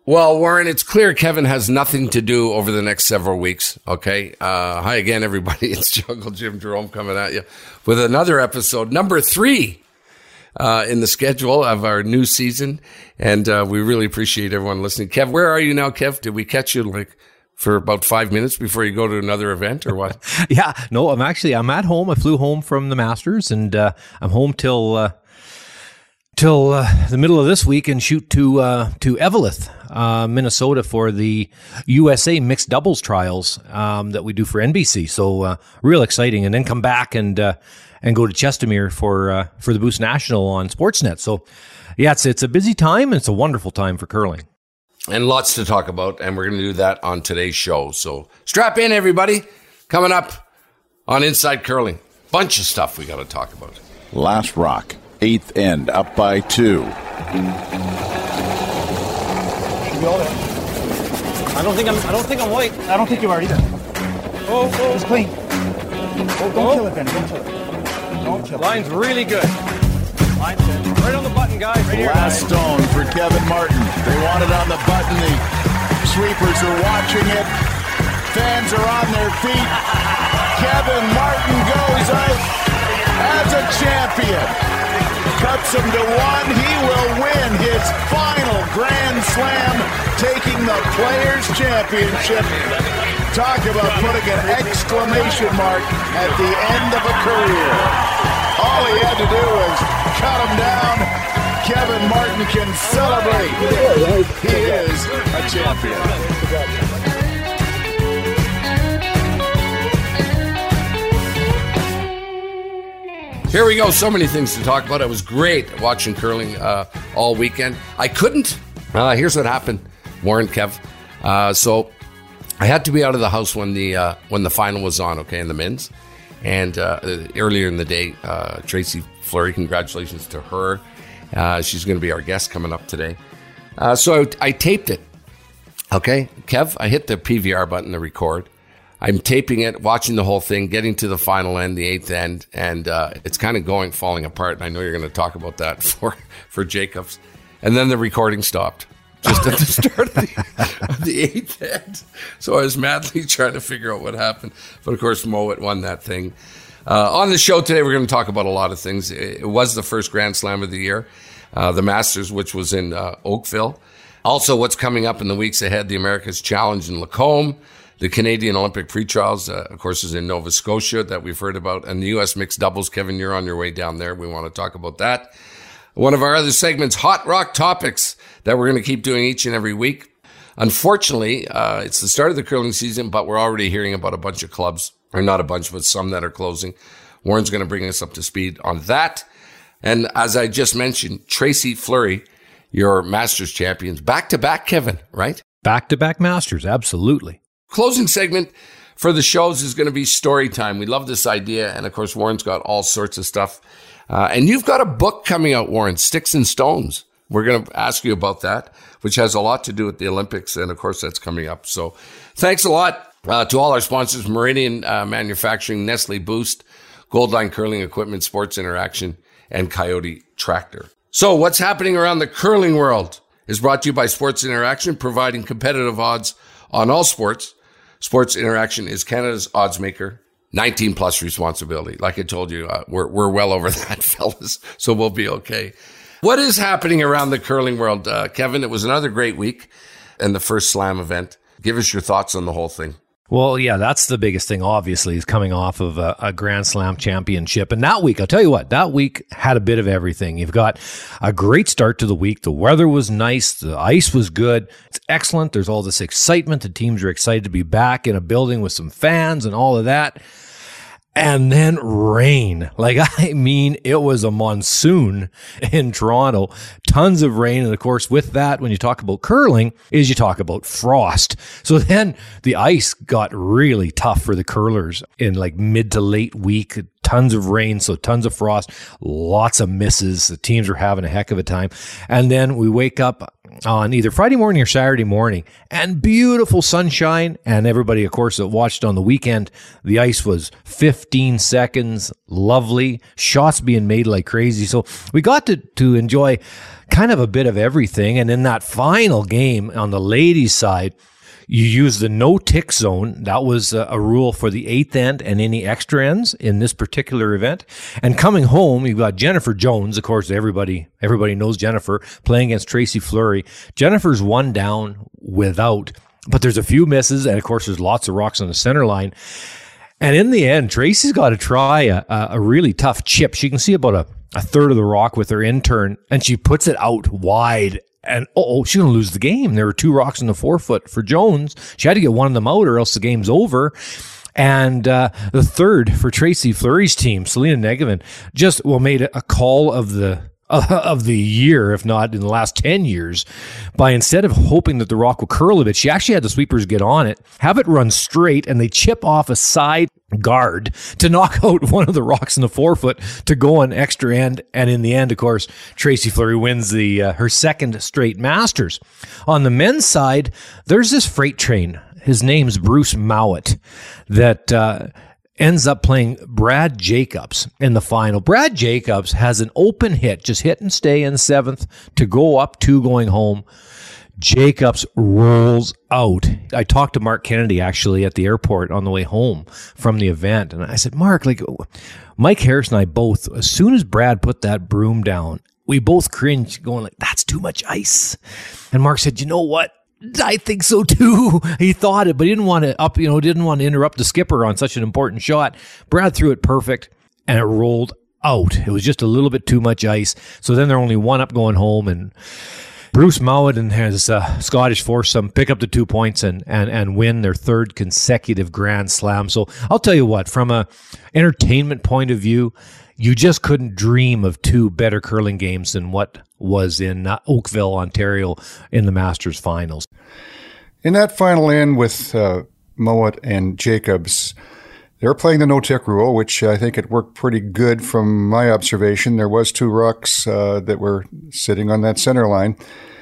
Well, Warren, it's clear Kevin has nothing to do over the next several weeks, okay? Hi again, everybody. It's Jungle Jim Jerome coming at you with another episode, number 3 in the schedule of our new season, and we really appreciate everyone listening. Kev, where are you now, Kev? Did we catch you for about 5 minutes before you go to another event or what? Yeah, no, I'm at home. I flew home from the Masters, and I'm home till the middle of this week and shoot to Eveleth, Minnesota for the USA mixed doubles trials that we do for NBC. So real exciting, and then come back and go to Chestermere for the Boost National on Sportsnet. So yeah, it's a busy time, and it's a wonderful time for curling. And lots to talk about, and we're going to do that on today's show. So strap in, everybody. Coming up on Inside Curling. Bunch of stuff we got to talk about. Last rock. 8th end, up by 2. Should be all there. I don't think I'm white. I don't think you are either. Oh. It's clean. Oh, don't kill it, Ben. Don't kill it. Don't kill it. Line's really good. Line's in. Right on the button, guys. Right here. Last stone for Kevin Martin. They want it on the button. The sweepers are watching it. Fans are on their feet. Kevin Martin goes out as a champion. Cuts him to 1. He will win his final Grand Slam, taking the Players' Championship. Talk about putting an exclamation mark at the end of a career. All he had to do was cut him down. Kevin Martin can celebrate. He is a champion. Here we go. So many things to talk about. It was great watching curling all weekend. I couldn't. Here's what happened, Warren, Kev. So I had to be out of the house when the final was on, okay, in the men's. And earlier in the day, Tracy Fleury, congratulations to her. She's going to be our guest coming up today. So I taped it, okay? Kev, I hit the PVR button to record. I'm taping it, watching the whole thing, getting to the final end, the 8th end, and it's kind of falling apart. And I know you're going to talk about that for Jacobs. And then the recording stopped just at the start of the 8th end. So I was madly trying to figure out what happened. But of course, Mowat won that thing. On the show today, we're going to talk about a lot of things. It was the first Grand Slam of the year, the Masters, which was in Oakville. Also, what's coming up in the weeks ahead, the America's Challenge in Lacombe. The Canadian Olympic pre-trials, of course, is in Nova Scotia that we've heard about. And the U.S. mixed doubles. Kevin, you're on your way down there. We want to talk about that. One of our other segments, Hot Rock Topics, that we're going to keep doing each and every week. Unfortunately, it's the start of the curling season, but we're already hearing about a bunch of clubs, or not a bunch, but some that are closing. Warren's going to bring us up to speed on that. And as I just mentioned, Tracy Fleury, your Masters champions, back-to-back, Kevin, right? Back-to-back Masters, absolutely. Closing segment for the shows is going to be story time. We love this idea. And of course, Warren's got all sorts of stuff. And you've got a book coming out, Warren, Sticks and Stones. We're going to ask you about that, which has a lot to do with the Olympics. And of course, that's coming up. So thanks a lot to all our sponsors, Meridian Manufacturing, Nestle Boost, Goldline Curling Equipment, Sports Interaction, and Coyote Tractor. So what's happening around the curling world is brought to you by Sports Interaction, providing competitive odds on all sports. Sports Interaction is Canada's odds maker. 19 plus responsibility. Like I told you, we're well over that, fellas, so we'll be okay. What is happening around the curling world? Kevin, it was another great week and the first slam event. Give us your thoughts on the whole thing. Well, yeah, that's the biggest thing, obviously, is coming off of a Grand Slam championship. And that week, I'll tell you what, that week had a bit of everything. You've got a great start to the week. The weather was nice. The ice was good. It's excellent. There's all this excitement. The teams are excited to be back in a building with some fans and all of that. And then rain. I mean, it was a monsoon in Toronto. Tons of rain. And of course, with that, when you talk about curling, is you talk about frost. So then the ice got really tough for the curlers in mid to late week. tons of rain, so tons of frost, lots of misses. The teams were having a heck of a time. And then we wake up on either Friday morning or Saturday morning, and beautiful sunshine. And everybody, of course, that watched on the weekend, the ice was 15 seconds, lovely, shots being made like crazy. So we got to enjoy kind of a bit of everything. And in that final game on the ladies' side, you use the no-tick zone. That was a rule for the eighth end and any extra ends in this particular event. And coming home, you've got Jennifer Jones. Of course, everybody knows Jennifer, playing against Tracy Fleury. Jennifer's one down without, but there's a few misses, and of course, there's lots of rocks on the center line. And in the end, Tracy's got to try a really tough chip. She can see about a third of the rock with her intern, and she puts it out wide. And she's going to lose the game. There were 2 rocks in the 4-foot for Jones. She had to get one of them out or else the game's over. And the third for Tracy Fleury's team, Selena Negevin, just made a call of the year, if not in the last 10 years, by instead of hoping that the rock will curl a bit, she actually had the sweepers get on it, have it run straight, and they chip off a side guard to knock out one of the rocks in the 4-foot to go on extra end. And in the end, of course, Tracy Fleury wins her second straight Masters. On the men's side, there's this freight train. His name's Bruce Mowat, that ends up playing Brad Jacobs in the final. Brad Jacobs has an open hit, just hit and stay in 7th to go up 2 going home. Jacobs rolls out. I talked to Mark Kennedy actually at the airport on the way home from the event. And I said, Mark, Mike Harris and I both, as soon as Brad put that broom down, we both cringed going that's too much ice. And Mark said, you know what? I think so too. He thought it, but he didn't want to interrupt the skipper on such an important shot. Brad threw it perfect and it rolled out. It was just a little bit too much ice. So then they're only 1 up going home, and Bruce Mowat and his Scottish foursome pick up the 2 points and win their 3rd consecutive Grand Slam. So I'll tell you what, from a entertainment point of view, you just couldn't dream of 2 better curling games than what was in Oakville, Ontario in the Masters finals. In that final end with Mowat and Jacobs, they were playing the no-tick rule, which I think it worked pretty good from my observation. There was 2 rocks that were sitting on that center line.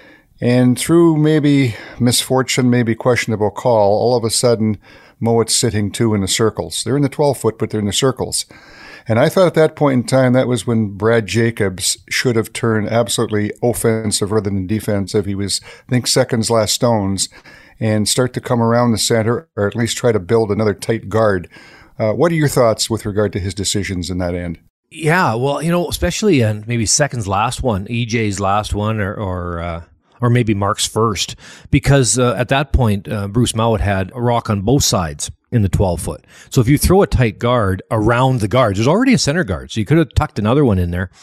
And through maybe misfortune, maybe questionable call, all of a sudden, Mowat's sitting 2 in the circles. They're in the 12-foot, but they're in the circles. And I thought at that point in time, that was when Brad Jacobs should have turned absolutely offensive rather than defensive. He was, I think, seconds last stones, and start to come around the center, or at least try to build another tight guard. What are your thoughts with regard to his decisions in that end? Yeah, well, especially in maybe seconds last one, EJ's last one, or maybe Mark's first, because at that point, Bruce Mowat had a rock on both sides in the 12-foot. So if you throw a tight guard around the guards, there's already a center guard, so you could have tucked another one in there.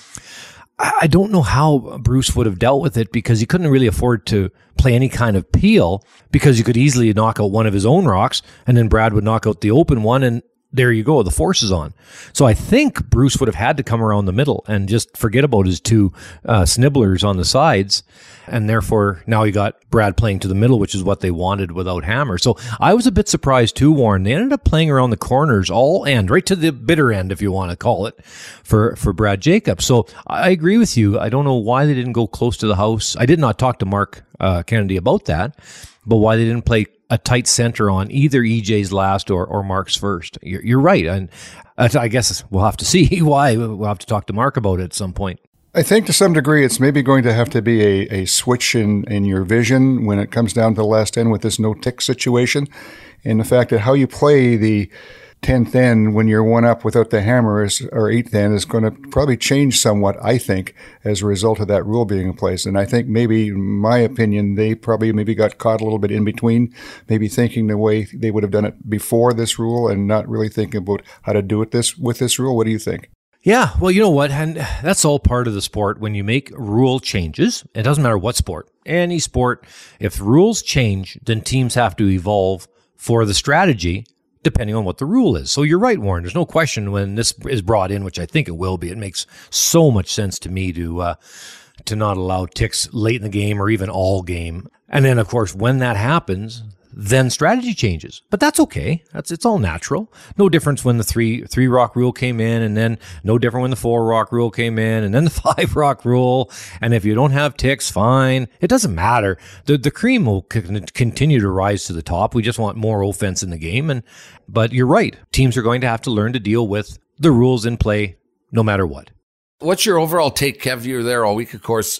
I don't know how Bruce would have dealt with it, because he couldn't really afford to play any kind of peel, because you could easily knock out one of his own rocks, and then Brad would knock out the open one, and there you go, the force is on. So I think Bruce would have had to come around the middle and just forget about his 2 snibblers on the sides. And therefore, now you got Brad playing to the middle, which is what they wanted without Hammer. So I was a bit surprised too, Warren. They ended up playing around the corners, all end, right to the bitter end, if you want to call it, for Brad Jacobs. So I agree with you. I don't know why they didn't go close to the house. I did not talk to Mark Kennedy about that, but why they didn't play a tight center on either EJ's last or Mark's first. You're right. And I guess we'll have to see why. We'll have to talk to Mark about it at some point. I think to some degree it's maybe going to have to be a switch in your vision when it comes down to the last end with this no-tick situation, and the fact that how you play the 10th end when you're 1 up without the hammer or 8th end is going to probably change somewhat, I think, as a result of that rule being in place. And I think maybe, in my opinion, they probably maybe got caught a little bit in between, maybe thinking the way they would have done it before this rule and not really thinking about how to do it with this rule. What do you think? Yeah, well, you know what? And that's all part of the sport. When you make rule changes, it doesn't matter what sport, any sport, if rules change, then teams have to evolve for the strategy depending on what the rule is. So you're right, Warren. There's no question when this is brought in, which I think it will be. It makes so much sense to me to not allow ticks late in the game or even all game. And then, of course, when that happens, then strategy changes. But that's okay. It's all natural. No difference when the three rock rule came in, and then no different when the 4 rock rule came in, and then the 5 rock rule. And if you don't have ticks, fine. It doesn't matter. The cream will continue to rise to the top. We just want more offense in the game. But you're right. Teams are going to have to learn to deal with the rules in play no matter what. What's your overall take, Kev? You were there all week, of course.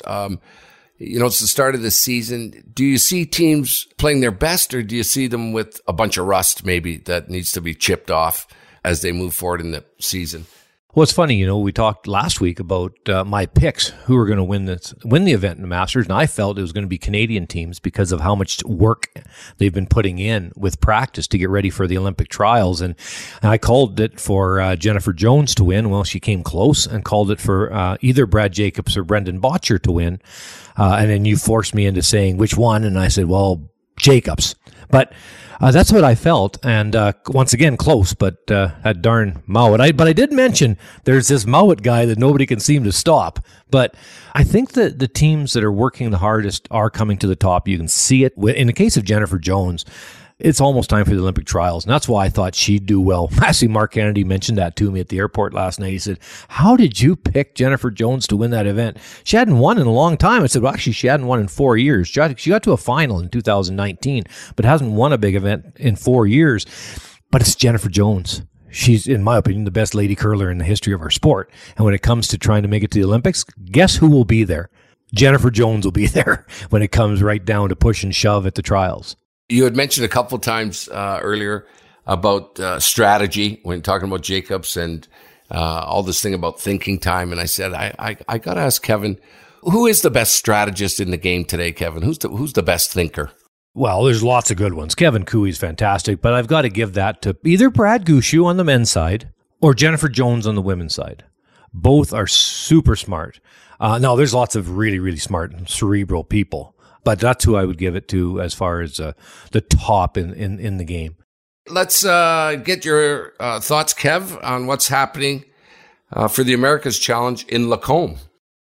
It's the start of the season. Do you see teams playing their best, or do you see them with a bunch of rust maybe that needs to be chipped off as they move forward in the season? Well, it's funny, we talked last week about my picks, who are going to win the event in the Masters, and I felt it was going to be Canadian teams because of how much work they've been putting in with practice to get ready for the Olympic trials. And I called it for Jennifer Jones to win. Well, she came close, and called it for either Brad Jacobs or Brendan Bottcher to win. And then you forced me into saying which one, and I said, well, Jacobs. But that's what I felt, and once again, close, but that darn Mowat. But I did mention there's this Mowat guy that nobody can seem to stop. But I think that the teams that are working the hardest are coming to the top. You can see it. In the case of Jennifer Jones, it's almost time for the Olympic trials, and that's why I thought she'd do well. Actually, Mark Kennedy mentioned that to me at the airport last night. He said, how did you pick Jennifer Jones to win that event? She hadn't won in a long time. I said, well, actually, she hadn't won in 4 years. She got to a final in 2019, but hasn't won a big event in 4 years. But it's Jennifer Jones. She's, in my opinion, the best lady curler in the history of our sport. And when it comes to trying to make it to the Olympics, guess who will be there? Jennifer Jones will be there when it comes right down to push and shove at the trials. You had mentioned a couple times earlier about strategy when talking about Jacobs and all this thing about thinking time. And I said, I got to ask Kevin, who is the best strategist in the game today, Kevin? Who's the best thinker? Well, there's lots of good ones. Kevin Cooey's fantastic, but I've got to give that to either Brad Gushue on the men's side or Jennifer Jones on the women's side. Both are super smart. Now, there's lots of really, really smart and cerebral people. But that's who I would give it to as far as the top in the game. Let's get your thoughts, Kev, on what's happening for the America's Challenge in Lacombe.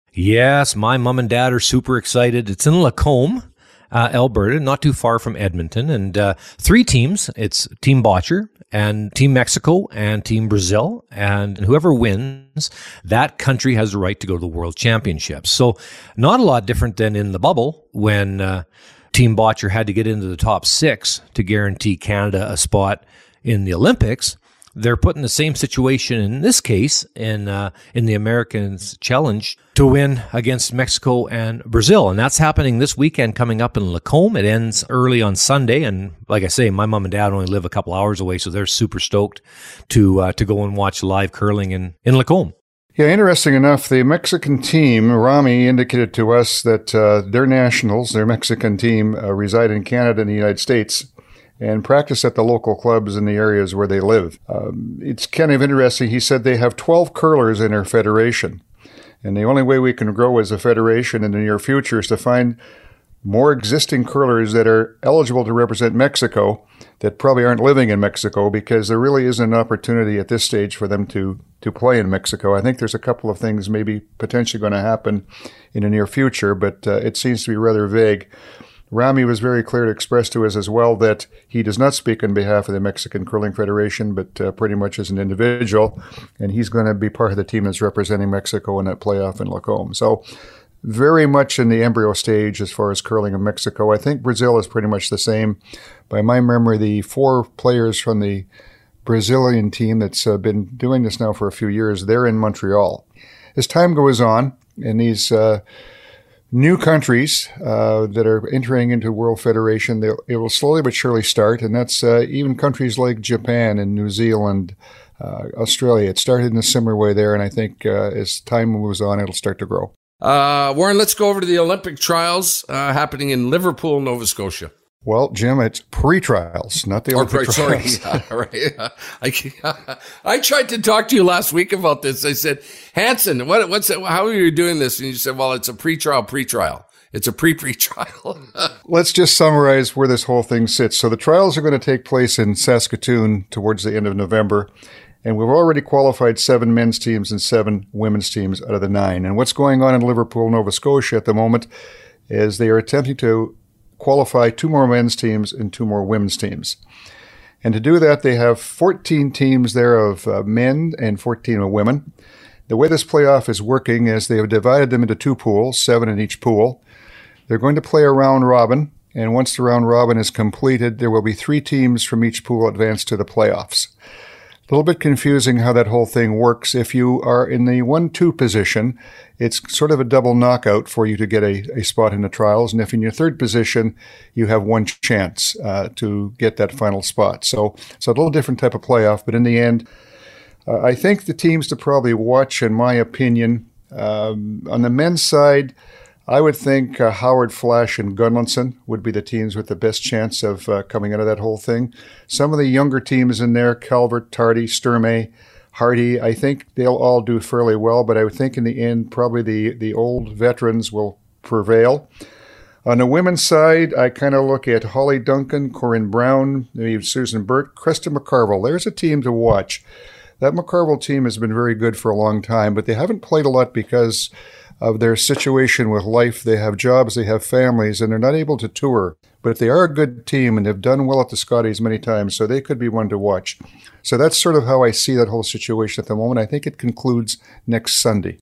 Yes, my mom and dad are super excited. It's in Lacombe, Alberta, not too far from Edmonton. And 3 teams. It's Team Bottcher and Team Mexico and Team Brazil. And whoever wins, that country has the right to go to the World Championships. So not a lot different than in the bubble when Team Bottcher had to get into the top 6 to guarantee Canada a spot in the Olympics. They're put in the same situation in this case in the Americans Challenge to win against Mexico and Brazil. And that's happening this weekend coming up in Lacombe. It ends early on Sunday. And like I say, my mom and dad only live a couple hours away, so they're super stoked to go and watch live curling in Lacombe. Yeah, interesting enough, the Mexican team, Rami, indicated to us that their nationals, their Mexican team, reside in Canada and the United States and practice at the local clubs in the areas where they live. It's kind of interesting. He said they have 12 curlers in their federation. And the only way we can grow as a federation in the near future is to find more existing curlers that are eligible to represent Mexico that probably aren't living in Mexico, because there really isn't an opportunity at this stage for them to play in Mexico. I think there's a couple of things maybe potentially going to happen in the near future, but it seems to be rather vague. Rami was very clear to express to us as well that he does not speak on behalf of the Mexican Curling Federation, but pretty much as an individual, and he's going to be part of the team that's representing Mexico in that playoff in Lacombe. So very much in the embryo stage as far as curling in Mexico. I think Brazil is pretty much the same. By my memory, the 4 players from the Brazilian team that's been doing this now for a few years, they're in Montreal. As time goes on, and these new countries that are entering into World Federation, it will slowly but surely start, and that's even countries like Japan and New Zealand, Australia. It started in a similar way there, and I think as time moves on, it'll start to grow. Warren, let's go over to the Olympic trials happening in Liverpool, Nova Scotia. Well, Jim, it's pre-trials, not the Olympic trials. Sorry, right. I tried to talk to you last week about this. I said, Hanson, how are you doing this? And you said, well, it's a pre-trial. It's a pre-trial. Let's just summarize where this whole thing sits. So the trials are going to take place in Saskatoon towards the end of November. And we've already qualified 7 men's teams and 7 women's teams out of the 9. And what's going on in Liverpool, Nova Scotia at the moment is they are attempting to qualify 2 more men's teams and 2 more women's teams. And to do that, they have 14 teams there of men and 14 of women. The way this playoff is working is they have divided them into 2 pools, 7 in each pool. They're going to play a round robin, and once the round robin is completed, there will be 3 teams from each pool advance to the playoffs. A little bit confusing how that whole thing works. If you are in the 1-2 position, it's sort of a double knockout for you to get a spot in the trials. And if in your 3rd position, you have 1 chance to get that final spot. So it's a little different type of playoff. But in the end, I think the teams to probably watch, in my opinion, on the men's side, I would think Howard, Flash, and Gunlinson would be the teams with the best chance of coming out of that whole thing. Some of the younger teams in there, Calvert, Tardy, Sturmey, Hardy, I think they'll all do fairly well, but I would think in the end probably the old veterans will prevail. On the women's side, I kind of look at Holly Duncan, Corinne Brown, maybe Susan Burt, Krista McCarville. There's a team to watch. That McCarville team has been very good for a long time, but they haven't played a lot because of their situation with life. They have jobs, they have families, and they're not able to tour. But if they are a good team, and they've done well at the Scotties many times, so they could be one to watch. So that's sort of how I see that whole situation at the moment. I think it concludes next Sunday.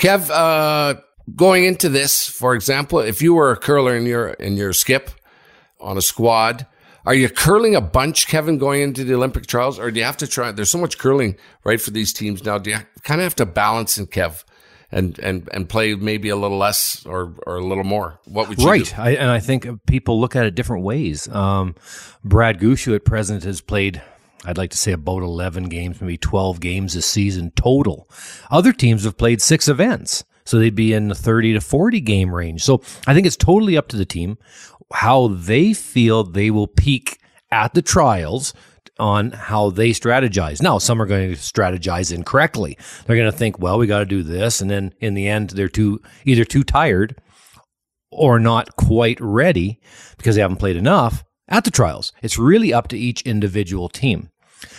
Kev, going into this, for example, if you were a curler in your skip on a squad, are you curling a bunch, Kevin, going into the Olympic trials, or do you have to try? There's so much curling, right, for these teams now. Do you kind of have to balance in, Kev, and play maybe a little less or a little more? What would you do? Right. I think people look at it different ways. Brad Gushue at present has played, I'd like to say, about 11 games, maybe 12 games this season total. Other teams have played 6 events, so they'd be in the 30 to 40 game range. So I think it's totally up to the team how they feel they will peak at the trials on how they strategize. Now, some are going to strategize incorrectly. They're going to think, well, we got to do this. And then in the end, they're either too tired or not quite ready because they haven't played enough at the trials. It's really up to each individual team.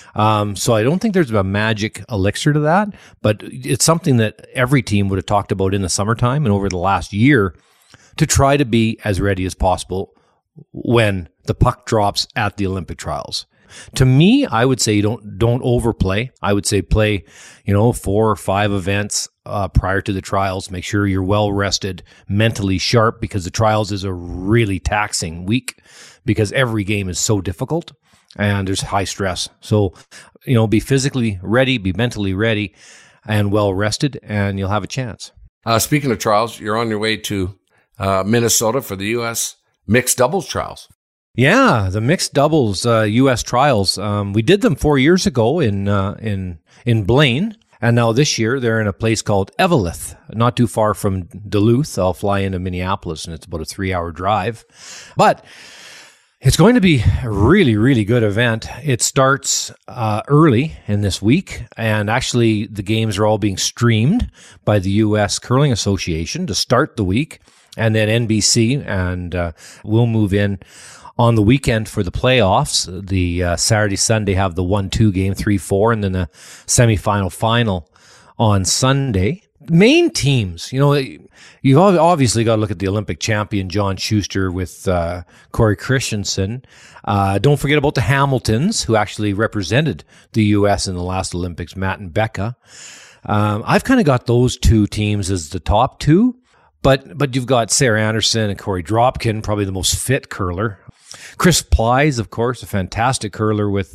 So I don't think there's a magic elixir to that, but it's something that every team would have talked about in the summertime and over the last year to try to be as ready as possible when the puck drops at the Olympic trials. To me, I would say don't overplay. I would say play, 4 or 5 events prior to the trials. Make sure you're well rested, mentally sharp, because the trials is a really taxing week because every game is so difficult and there's high stress. So, be physically ready, be mentally ready, and well rested, and you'll have a chance. Speaking of trials, you're on your way to Minnesota for the U.S. mixed doubles trials. Yeah, the mixed doubles U.S. trials. We did them 4 years ago in Blaine, and now this year they're in a place called Eveleth, not too far from Duluth. I'll fly into Minneapolis, and it's about a 3-hour drive. But it's going to be a really, really good event. It starts early in this week, and actually the games are all being streamed by the U.S. Curling Association to start the week, and then NBC, and we'll move in on the weekend for the playoffs. The Saturday, Sunday have the 1-2 game, 3-4, and then the semifinal final on Sunday. Main teams, you've obviously got to look at the Olympic champion, John Schuster, with Corey Christensen. Don't forget about the Hamiltons, who actually represented the U.S. in the last Olympics, Matt and Becca. I've kind of got those 2 teams as the top 2. But you've got Sarah Anderson and Corey Dropkin, probably the most fit curler. Chris Plies, of course, a fantastic curler with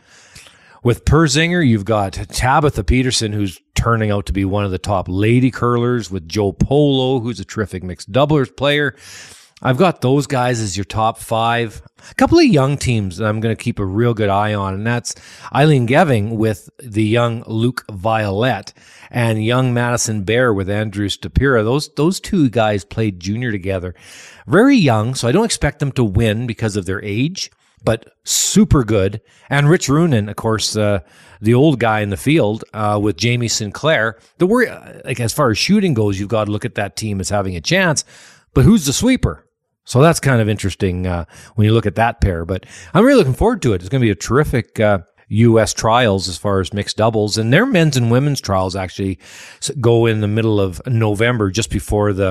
Persinger. You've got Tabitha Peterson, who's turning out to be one of the top lady curlers, with Joe Polo, who's a terrific mixed doublers player. I've got those guys as your top 5. A couple of young teams that I'm going to keep a real good eye on, and that's Eileen Geving with the young Luke Violette and young Madison Bear with Andrew Stapira. Those 2 guys played junior together. Very young, so I don't expect them to win because of their age, but super good. And Rich Roonan, of course, the old guy in the field with Jamie Sinclair. As far as shooting goes, you've got to look at that team as having a chance, but who's the sweeper? So that's kind of interesting when you look at that pair. But I'm really looking forward to it. It's going to be a terrific U.S. trials as far as mixed doubles. And their men's and women's trials actually go in the middle of November, just before the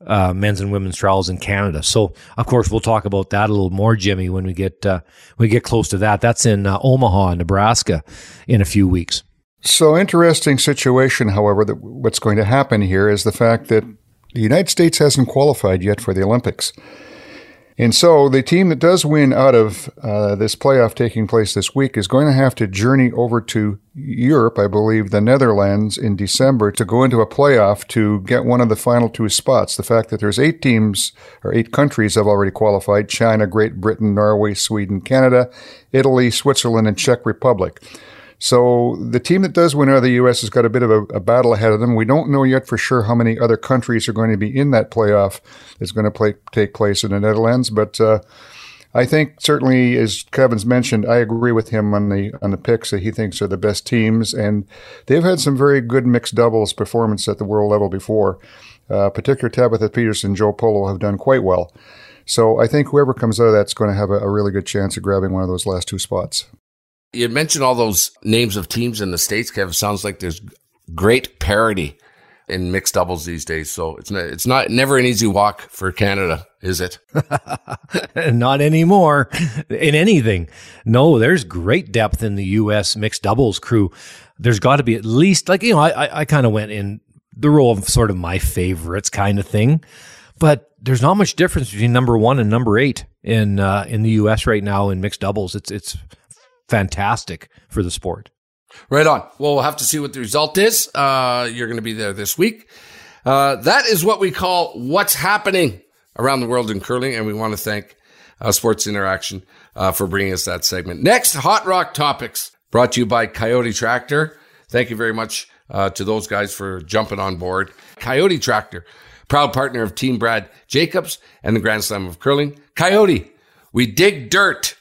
men's and women's trials in Canada. So, of course, we'll talk about that a little more, Jimmy, when we get close to that. That's in Omaha, Nebraska, in a few weeks. So, interesting situation, however, that what's going to happen here is the fact that the United States hasn't qualified yet for the Olympics. And so the team that does win out of this playoff taking place this week is going to have to journey over to Europe, I believe the Netherlands, in December to go into a playoff to get one of the final 2 spots. The fact that there's 8 teams or 8 countries have already qualified: China, Great Britain, Norway, Sweden, Canada, Italy, Switzerland, and Czech Republic. So the team that does win out of the U.S. has got a bit of a battle ahead of them. We don't know yet for sure how many other countries are going to be in that playoff that's going to take place in the Netherlands. But I think certainly, as Kevin's mentioned, I agree with him on the picks that he thinks are the best teams. And they've had some very good mixed doubles performance at the world level before. Particularly Tabitha Peterson, Joe Polo have done quite well. So I think whoever comes out of that's going to have a really good chance of grabbing one of those last 2 spots. You mentioned all those names of teams in the States, Kev. It sounds like there's great parity in mixed doubles these days. So it's never an easy walk for Canada, is it? Not anymore in anything. No, there's great depth in the U.S. mixed doubles crew. There's got to be at least, I kind of went in the role of sort of my favorites kind of thing. But there's not much difference between number 1 and number 8 in the U.S. right now in mixed doubles. It's fantastic for the sport. Right on. Well, we'll have to see what the result is. You're going to be there this week. That is what we call What's Happening Around the World in Curling, and we want to thank Sports Interaction for bringing us that segment. Next, Hot Rock Topics, brought to you by Coyote Tractor. Thank you very much to those guys for jumping on board. Coyote Tractor, proud partner of Team Brad Jacobs and the Grand Slam of Curling. Coyote, we dig dirt.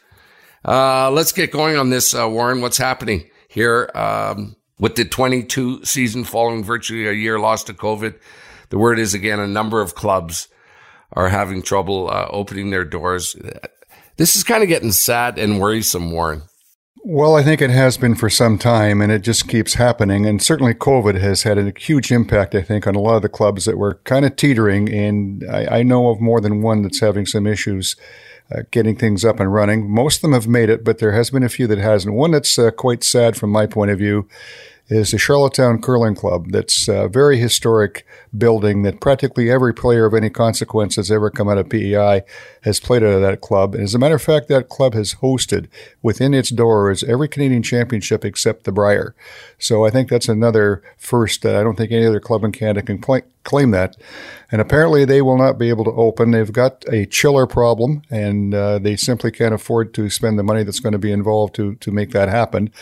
Let's get going on this, Warren. What's happening here with the 22 season following virtually a year lost to COVID? The word is, again, a number of clubs are having trouble opening their doors. This is kind of getting sad and worrisome, Warren. Well, I think it has been for some time, and it just keeps happening. And certainly COVID has had a huge impact, I think, on a lot of the clubs that were kind of teetering. And I know of more than one that's having some issues getting things up and running. Most of them have made it, but there has been a few that hasn't. One that's quite sad from my point of view is the Charlottetown Curling Club. That's a very historic building that practically every player of any consequence that's ever come out of PEI has played out of that club. And as a matter of fact, that club has hosted within its doors every Canadian championship except the Brier. So I think that's another first. I don't think any other club in Canada can claim that. And apparently they will not be able to open. They've got a chiller problem, and they simply can't afford to spend the money that's going to be involved to make that happen.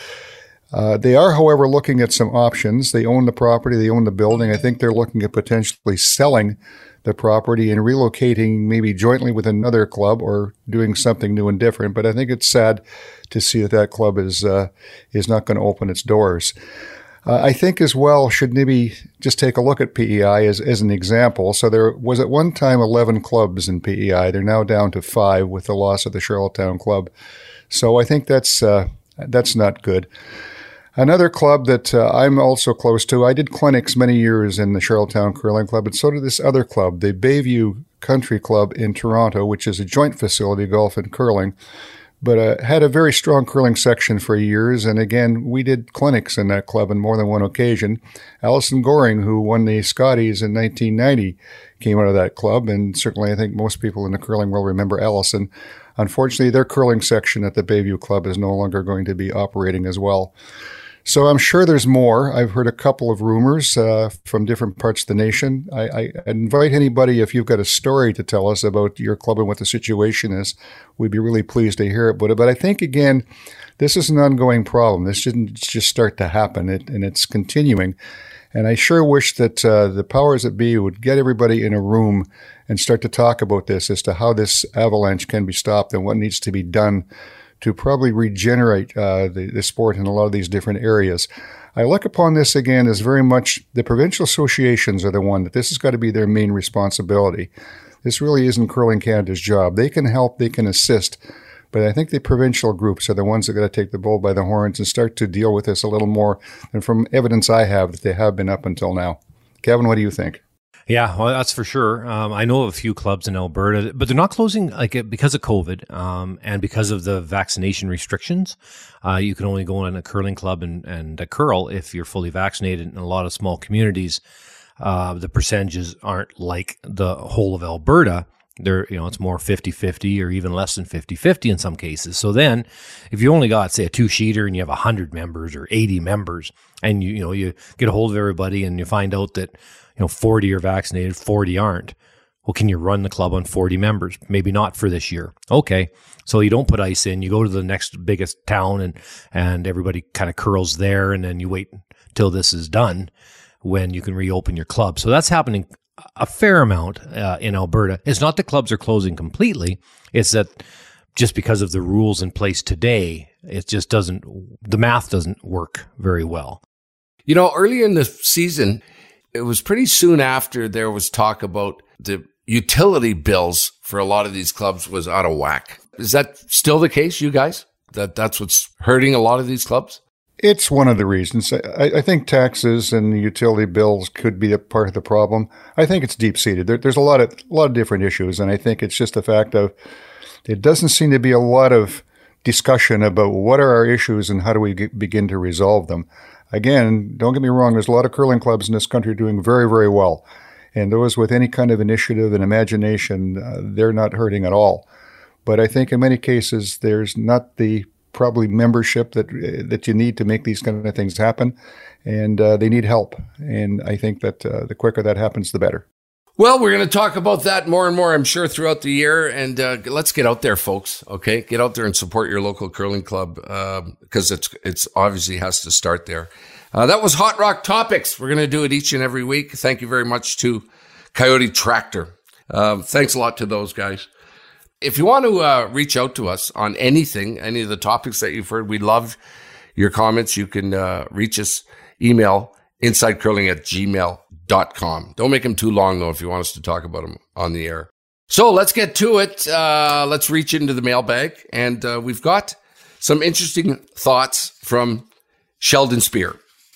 They are, however, looking at some options. They own the property. They own the building. I think they're looking at potentially selling the property and relocating maybe jointly with another club or doing something new and different. But I think it's sad to see that club is not going to open its doors. I think as well, should maybe just take a look at PEI as an example. So there was at one time 11 clubs in PEI. They're now down to 5 with the loss of the Charlottetown Club. So I think that's not good. Another club that I'm also close to, I did clinics many years in the Charlottetown Curling Club, and so did this other club, the Bayview Country Club in Toronto, which is a joint facility, golf and curling, but had a very strong curling section for years. And again, we did clinics in that club on more than one occasion. Alison Goring, who won the Scotties in 1990, came out of that club, and certainly I think most people in the curling world remember Alison. Unfortunately, their curling section at the Bayview Club is no longer going to be operating as well. So I'm sure there's more. I've heard a couple of rumors from different parts of the nation. I invite anybody, if you've got a story to tell us about your club and what the situation is, we'd be really pleased to hear about it. But I think, again, this is an ongoing problem. This didn't just start to happen, and it's continuing. And I sure wish that the powers that be would get everybody in a room and start to talk about this as to how this avalanche can be stopped and what needs to be done to probably regenerate the sport in a lot of these different areas. I look upon this again as very much the provincial associations are the one that this has got to be their main responsibility. This really isn't Curling Canada's job. They can help, they can assist, but I think the provincial groups are the ones that got to take the bull by the horns and start to deal with this a little more than from evidence I have that they have been up until now. Kevin, what do you think? Yeah, well, that's for sure. I know of a few clubs in Alberta, but they're not closing because of COVID and because of the vaccination restrictions. You can only go in a curling club and curl if you're fully vaccinated. In a lot of small communities, the percentages aren't like the whole of Alberta. They're, it's more 50-50 or even less than 50-50 in some cases. So then if you only got, say, a 2-sheeter and you have 100 members or 80 members and you get a hold of everybody and you find out that 40 are vaccinated, 40 aren't. Well, can you run the club on 40 members? Maybe not for this year. Okay. So you don't put ice in. You go to the next biggest town and everybody kind of curls there, and then you wait till this is done when you can reopen your club. So that's happening a fair amount in Alberta. It's not that clubs are closing completely. It's that just because of the rules in place today, it just the math doesn't work very well. Earlier in the season, it was pretty soon after there was talk about the utility bills for a lot of these clubs was out of whack. Is that still the case, you guys? That's what's hurting a lot of these clubs? It's one of the reasons. I think taxes and the utility bills could be a part of the problem. I think it's deep-seated. There's a lot of different issues, and I think it's just the fact of it doesn't seem to be a lot of discussion about what are our issues and how do we begin to resolve them. Again, don't get me wrong, there's a lot of curling clubs in this country doing very, very well. And those with any kind of initiative and imagination, they're not hurting at all. But I think in many cases, there's not the probably membership that you need to make these kind of things happen. And they need help. And I think that the quicker that happens, the better. Well, we're going to talk about that more and more, I'm sure, throughout the year. And let's get out there, folks. Okay, get out there and support your local curling club because it's obviously has to start there. That was Hot Rock Topics. We're going to do it each and every week. Thank you very much to Coyote Tractor. Thanks a lot to those guys. If you want to reach out to us on anything, any of the topics that you've heard, we love your comments. You can reach us, email insidecurling@gmail.com. Don't make them too long, though, if you want us to talk about them on the air. So let's get to it. Let's reach into the mailbag. And we've got some interesting thoughts from Sheldon Spear.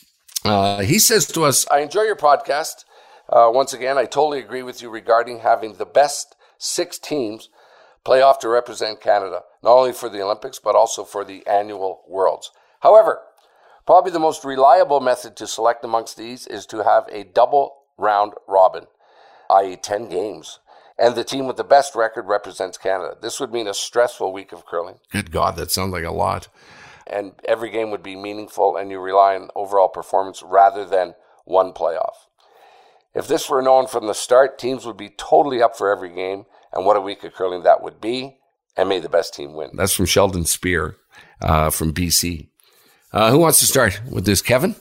He says to us, I enjoy your podcast. Once again, I totally agree with you regarding having the best 6 teams play off to represent Canada, not only for the Olympics, but also for the annual Worlds. However, probably the most reliable method to select amongst these is to have a double round robin, i.e. 10 games, and the team with the best record represents Canada. This would mean a stressful week of curling. Good God, that sounds like a lot. And every game would be meaningful, and you rely on overall performance rather than one playoff. If this were known from the start, teams would be totally up for every game, and what a week of curling that would be, and may the best team win. That's from Sheldon Spear from BC. Who wants to start with this, Kevin?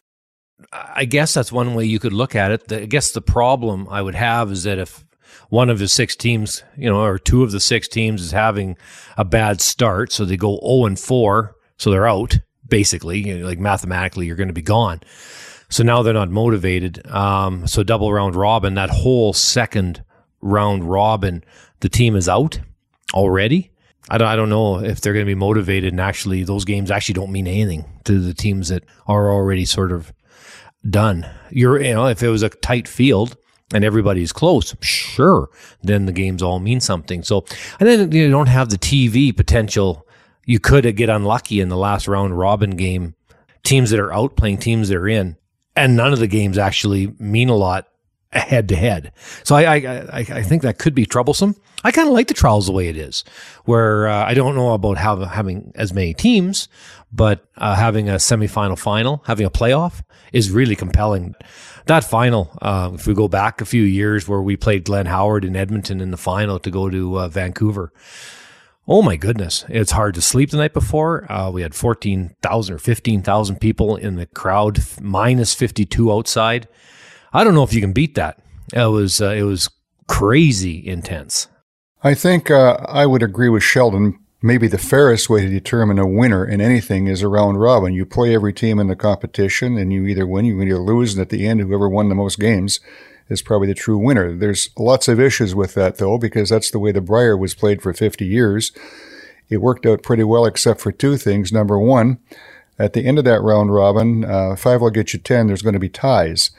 I guess that's one way you could look at it. I guess the problem I would have is that if one of the 6 teams, or 2 of the 6 teams is having a bad start, so they go 0-4, so they're out, basically, like mathematically, you're going to be gone. So now they're not motivated. So double round robin, that whole second round robin, the team is out already. I don't know if they're going to be motivated, and actually those games actually don't mean anything to the teams that are already sort of done. If it was a tight field and everybody's close, sure, then the games all mean something. So, and then you don't have the TV potential. You could get unlucky in the last round robin game, teams that are out playing teams that are in, and none of the games actually mean a lot head to head. So I think that could be troublesome. I kind of like the trials the way it is, where I don't know about having as many teams, but having a semifinal final, having a playoff is really compelling. That final, if we go back a few years where we played Glenn Howard in Edmonton in the final to go to Vancouver, oh my goodness, it's hard to sleep the night before. We had 14,000 or 15,000 people in the crowd, minus 52 outside. I don't know if you can beat that. It was crazy intense. I think I would agree with Sheldon. Maybe the fairest way to determine a winner in anything is a round robin. You play every team in the competition, and you either win, you either lose, and at the end, whoever won the most games is probably the true winner. There's lots of issues with that, though, because that's the way the Brier was played for 50 years. It worked out pretty well, except for 2 things. Number one, at the end of that round robin, 5 will get you 10, there's going to be ties.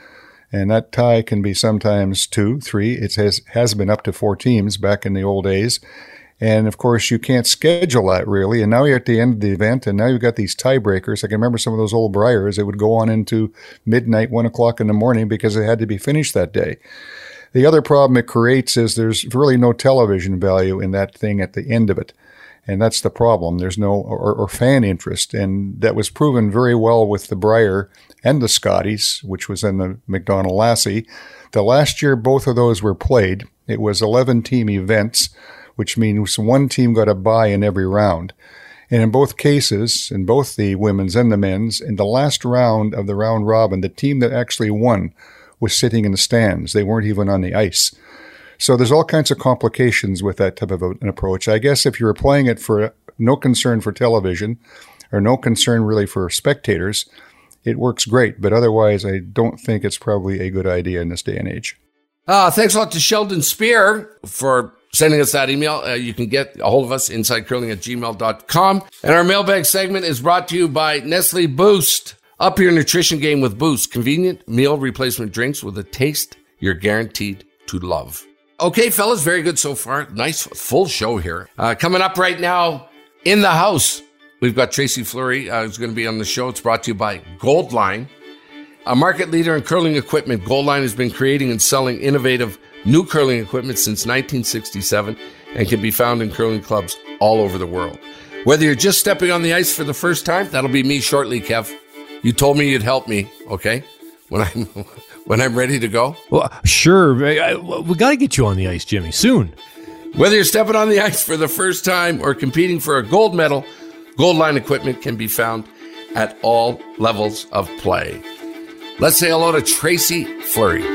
And that tie can be sometimes 2, 3. It has been up to 4 teams back in the old days. And, of course, you can't schedule that really. And now you're at the end of the event, and now you've got these tiebreakers. I can remember some of those old Briars. It would go on into midnight, 1 o'clock in the morning because it had to be finished that day. The other problem it creates is there's really no television value in that thing at the end of it. And that's the problem. There's no or fan interest. And that was proven very well with the Briar and the Scotties, which was in the McDonald Lassie. The last year both of those were played, it was 11-team events, which means one team got a bye in every round. And in both cases, in both the women's and the men's, in the last round of the round robin, the team that actually won was sitting in the stands. They weren't even on the ice. So there's all kinds of complications with that type of an approach. I guess if you were playing it for no concern for television or no concern really for spectators, it works great. But otherwise, I don't think it's probably a good idea in this day and age. Thanks a lot to Sheldon Spear for sending us that email. You can get a hold of us, insidecurling@gmail.com. And our mailbag segment is brought to you by Nestle Boost. Up your nutrition game with Boost. Convenient meal replacement drinks with a taste you're guaranteed to love. Okay, fellas, very good so far. Nice full show here. Coming up right now in the house, we've got Tracy Fleury who's going to be on the show. It's brought to you by Goldline. A market leader in curling equipment, Goldline has been creating and selling innovative new curling equipment since 1967 and can be found in curling clubs all over the world. Whether you're just stepping on the ice for the first time, that'll be me shortly, Kev. You told me you'd help me, okay? When I'm ready to go? Well, sure. We got to get you on the ice, Jimmy, soon. Whether you're stepping on the ice for the first time or competing for a gold medal, Goldline equipment can be found at all levels of play. Let's say hello to Tracy Fleury.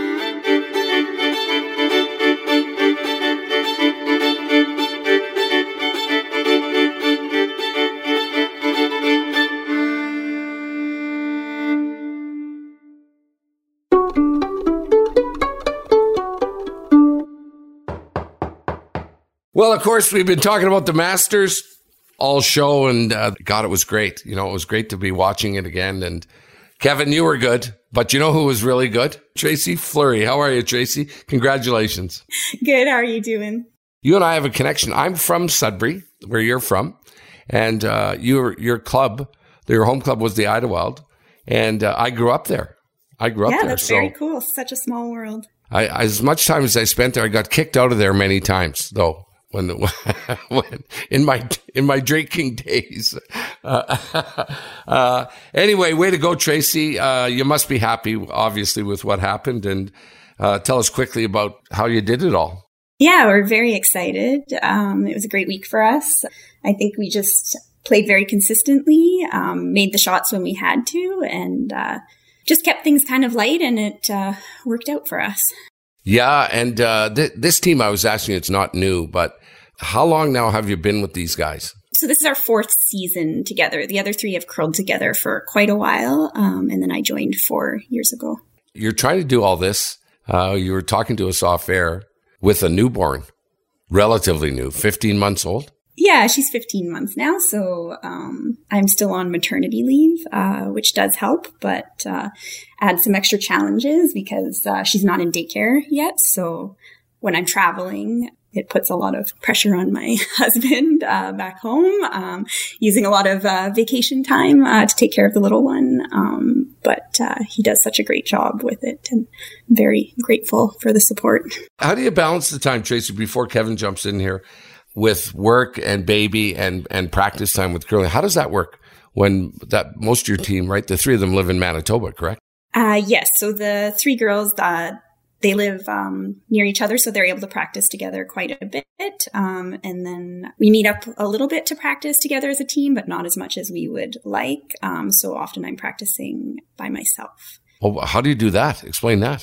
Well, of course, we've been talking about the Masters all show, and God, it was great. You know, it was great to be watching it again. And Kevin, you were good, but you know who was really good? Tracy Fleury. How are you, Tracy? Congratulations. Good. How are you doing? You and I have a connection. I'm from Sudbury, where you're from, and your club, your home club was the Idlewild, and I grew up there. Yeah, that's very cool. Such a small world. As much time as I spent there, I got kicked out of there many times, though. When in my drinking days. Anyway, way to go, Tracy. You must be happy, obviously, with what happened, and tell us quickly about how you did it all. Yeah, we're very excited. It was a great week for us. I think we just played very consistently, made the shots when we had to, and just kept things kind of light, and it worked out for us. Yeah, and this team, I was asking, it's not new, but how long now have you been with these guys? So this is our 4th season together. The other 3 have curled together for quite a while, and then I joined 4 years ago. You're trying to do all this. You were talking to us off air with a newborn, relatively new, 15 months old. Yeah, she's 15 months now, so I'm still on maternity leave, which does help, but adds some extra challenges because she's not in daycare yet. So when I'm traveling, it puts a lot of pressure on my husband back home, using a lot of vacation time to take care of the little one. But he does such a great job with it, and I'm very grateful for the support. How do you balance the time, Tracy, before Kevin jumps in here, with work and baby and practice time with curling? How does that work when most of your team, right? The 3 of them live in Manitoba, correct? Yes. So the 3 girls, they live near each other, so they're able to practice together quite a bit. And then we meet up a little bit to practice together as a team, but not as much as we would like. So often I'm practicing by myself. Oh, how do you do that? Explain that.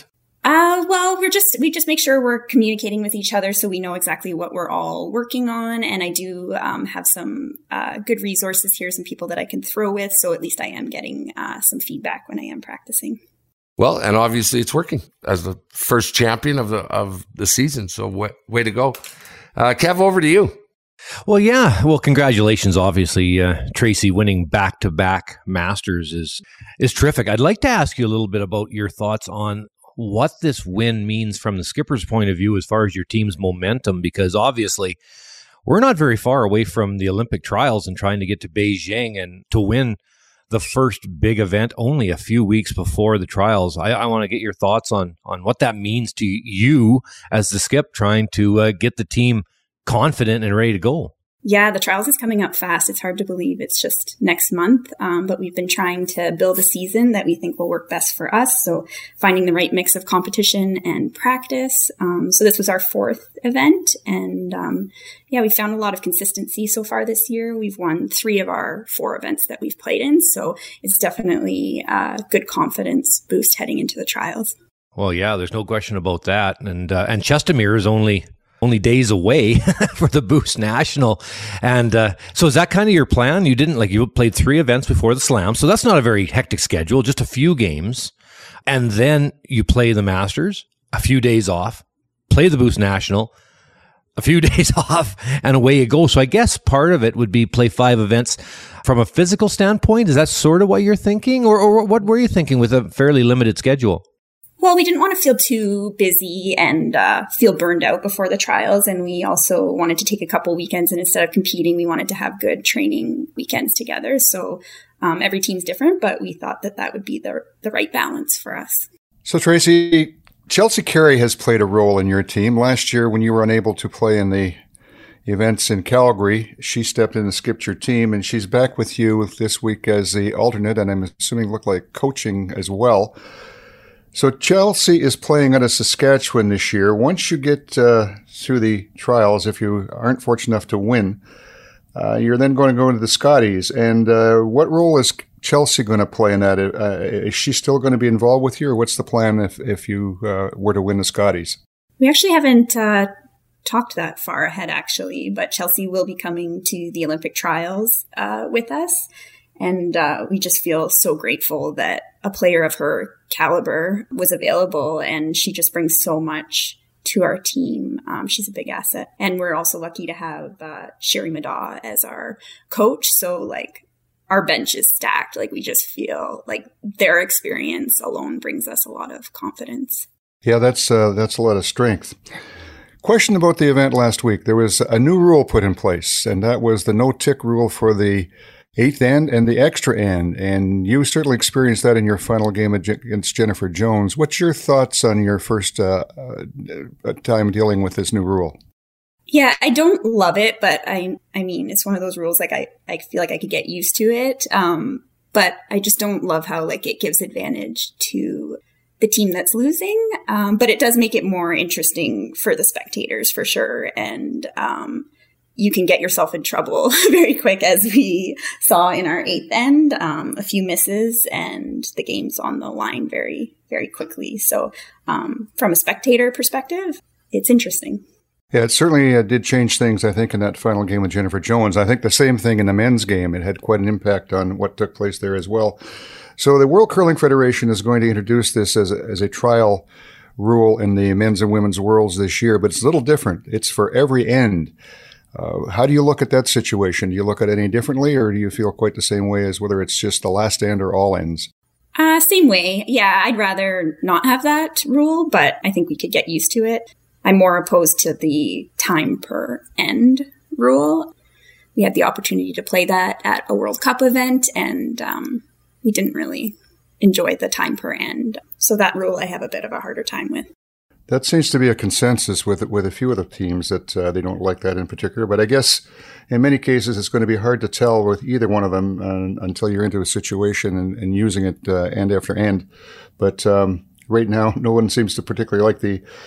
Well, we just make sure we're communicating with each other so we know exactly what we're all working on. And I do have some good resources here, some people that I can throw with. So at least I am getting some feedback when I am practicing. Well, and obviously it's working as the first champion of the season. So way to go. Kev, over to you. Well, yeah. Well, congratulations. Obviously, Tracy winning back-to-back Masters is terrific. I'd like to ask you a little bit about your thoughts on what this win means from the skipper's point of view as far as your team's momentum, because obviously we're not very far away from the Olympic trials and trying to get to Beijing, and to win the first big event only a few weeks before the trials. I want to get your thoughts on what that means to you as the skip, trying to get the team confident and ready to go. Yeah, the trials is coming up fast. It's hard to believe it's just next month, but we've been trying to build a season that we think will work best for us. So finding the right mix of competition and practice. So this was our 4th event, and we found a lot of consistency so far this year. We've won 3 of our 4 events that we've played in, so it's definitely a good confidence boost heading into the trials. Well, yeah, there's no question about that, and Chestermere is only days away for the Boost National. And so is that kind of your plan? You played 3 events before the Slam, so that's not a very hectic schedule, just a few games. And then you play the Masters, a few days off, play the Boost National, a few days off, and away you go. So I guess part of it would be play 5 events from a physical standpoint. Is that sort of what you're thinking? Or what were you thinking with a fairly limited schedule? Well, we didn't want to feel too busy and feel burned out before the trials. And we also wanted to take a couple weekends, and instead of competing, we wanted to have good training weekends together. So every team's different, but we thought that would be the right balance for us. So Tracy, Chelsea Carey has played a role in your team. Last year, when you were unable to play in the events in Calgary, she stepped in and skipped your team, and she's back with you this week as the alternate, and I'm assuming look like coaching as well. So Chelsea is playing out of Saskatchewan this year. Once you get through the trials, if you aren't fortunate enough to win, you're then going to go into the Scotties. And what role is Chelsea going to play in that? Is she still going to be involved with you, or what's the plan if you were to win the Scotties? We actually haven't talked that far ahead, actually, but Chelsea will be coming to the Olympic trials with us. And we just feel so grateful that a player of her caliber was available, and she just brings so much to our team. She's a big asset. And we're also lucky to have Sherry Madaw as our coach. So our bench is stacked. We just feel like their experience alone brings us a lot of confidence. Yeah, that's a lot of strength. Question about the event last week. There was a new rule put in place, and that was the no-tick rule for the 8th end and the extra end. And you certainly experienced that in your final game against Jennifer Jones. What's your thoughts on your first time dealing with this new rule? Yeah, I don't love it, but I mean, it's one of those rules, I feel like I could get used to it. But I just don't love how it gives advantage to the team that's losing. But it does make it more interesting for the spectators for sure. And, you can get yourself in trouble very quick, as we saw in our 8th end, a few misses and the game's on the line very, very quickly. So from a spectator perspective, it's interesting. Yeah, it certainly did change things, I think, in that final game with Jennifer Jones. I think the same thing in the men's game. It had quite an impact on what took place there as well. So the World Curling Federation is going to introduce this as a trial rule in the men's and women's worlds this year, but it's a little different. It's for every end. How do you look at that situation? Do you look at it any differently, or do you feel quite the same way as whether it's just the last end or all ends? Same way. Yeah, I'd rather not have that rule, but I think we could get used to it. I'm more opposed to the time per end rule. We had the opportunity to play that at a World Cup event, and we didn't really enjoy the time per end. So that rule I have a bit of a harder time with. That seems to be a consensus with a few of the teams that they don't like that in particular. But I guess in many cases it's going to be hard to tell with either one of them until you're into a situation and using it end after end. But right now, no one seems to particularly like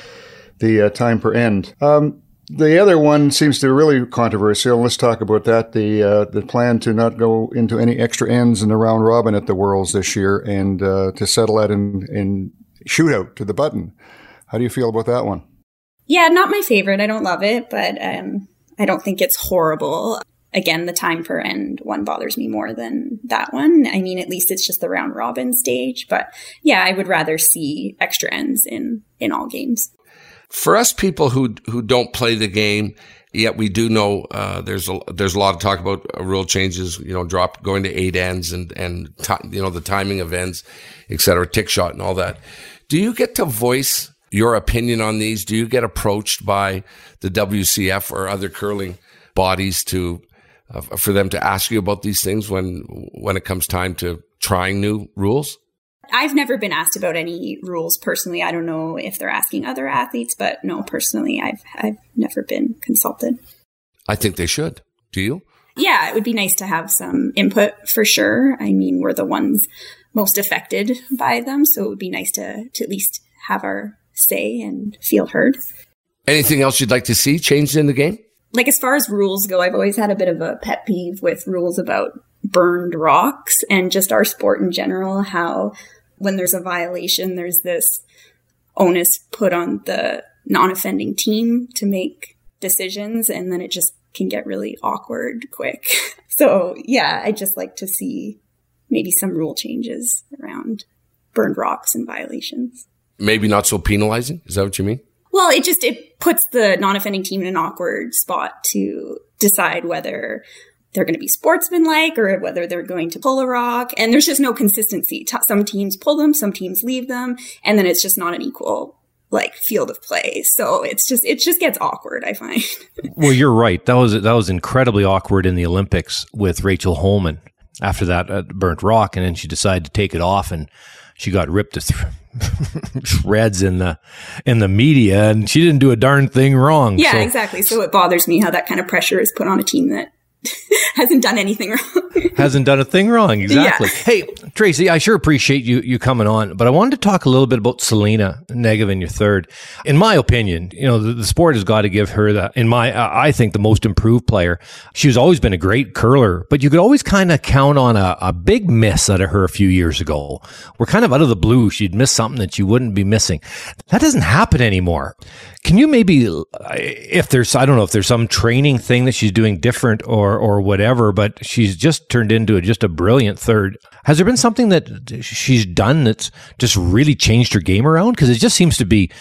the time per end. The other one seems to be really controversial. Let's talk about that. The plan to not go into any extra ends in the round robin at the Worlds this year, and to settle that in shootout to the button. How do you feel about that one? Yeah, not my favorite. I don't love it, but I don't think it's horrible. Again, the time per end one bothers me more than that one. I mean, at least it's just the round robin stage. But yeah, I would rather see extra ends in all games. For us people who don't play the game, Yet we do know there's a lot of talk about rule changes, going to 8 ends and the timing of ends, et cetera, tick shot and all that. Do you get to voice your opinion on these? Do you get approached by the WCF or other curling bodies for them to ask you about these things when it comes time to trying new rules? I've never been asked about any rules personally. I don't know if they're asking other athletes, but no, personally, I've never been consulted. I think they should. Do you? Yeah, it would be nice to have some input for sure. I mean, we're the ones most affected by them, so it would be nice to at least have our say and feel heard. Anything else you'd like to see changed in the game? Like, as far as rules go, I've always had a bit of a pet peeve with rules about burned rocks and just our sport in general, how when there's a violation, there's this onus put on the non-offending team to make decisions, and then it just can get really awkward quick. So, yeah, I'd just like to see maybe some rule changes around burned rocks and violations. Maybe not so penalizing? Is that what you mean? Well, it puts the non-offending team in an awkward spot to decide whether they're going to be sportsmanlike or whether they're going to pull a rock. And there's just no consistency. Some teams pull them, some teams leave them. And then it's just not an equal field of play. So it just gets awkward, I find. Well, you're right. That was incredibly awkward in the Olympics with Rachel Holman after that burnt rock. And then she decided to take it off and she got ripped to shreds in the media, and she didn't do a darn thing wrong. Yeah, exactly. So it bothers me how that kind of pressure is put on a team that hasn't done anything wrong. Hasn't done a thing wrong, exactly. Yeah. Hey, Tracy, I sure appreciate you coming on, but I wanted to talk a little bit about Selena Negevin, your third. In my opinion, the sport has got to give her I think the most improved player. She's always been a great curler, but you could always kind of count on a big miss out of her a few years ago. We're kind of out of the blue. She'd miss something that you wouldn't be missing. That doesn't happen anymore. Can you maybe, I don't know if there's some training thing that she's doing different or whatever, but she's just turned into just a brilliant third. Has there been something that she's done that's just really changed her game around? Because it just seems to be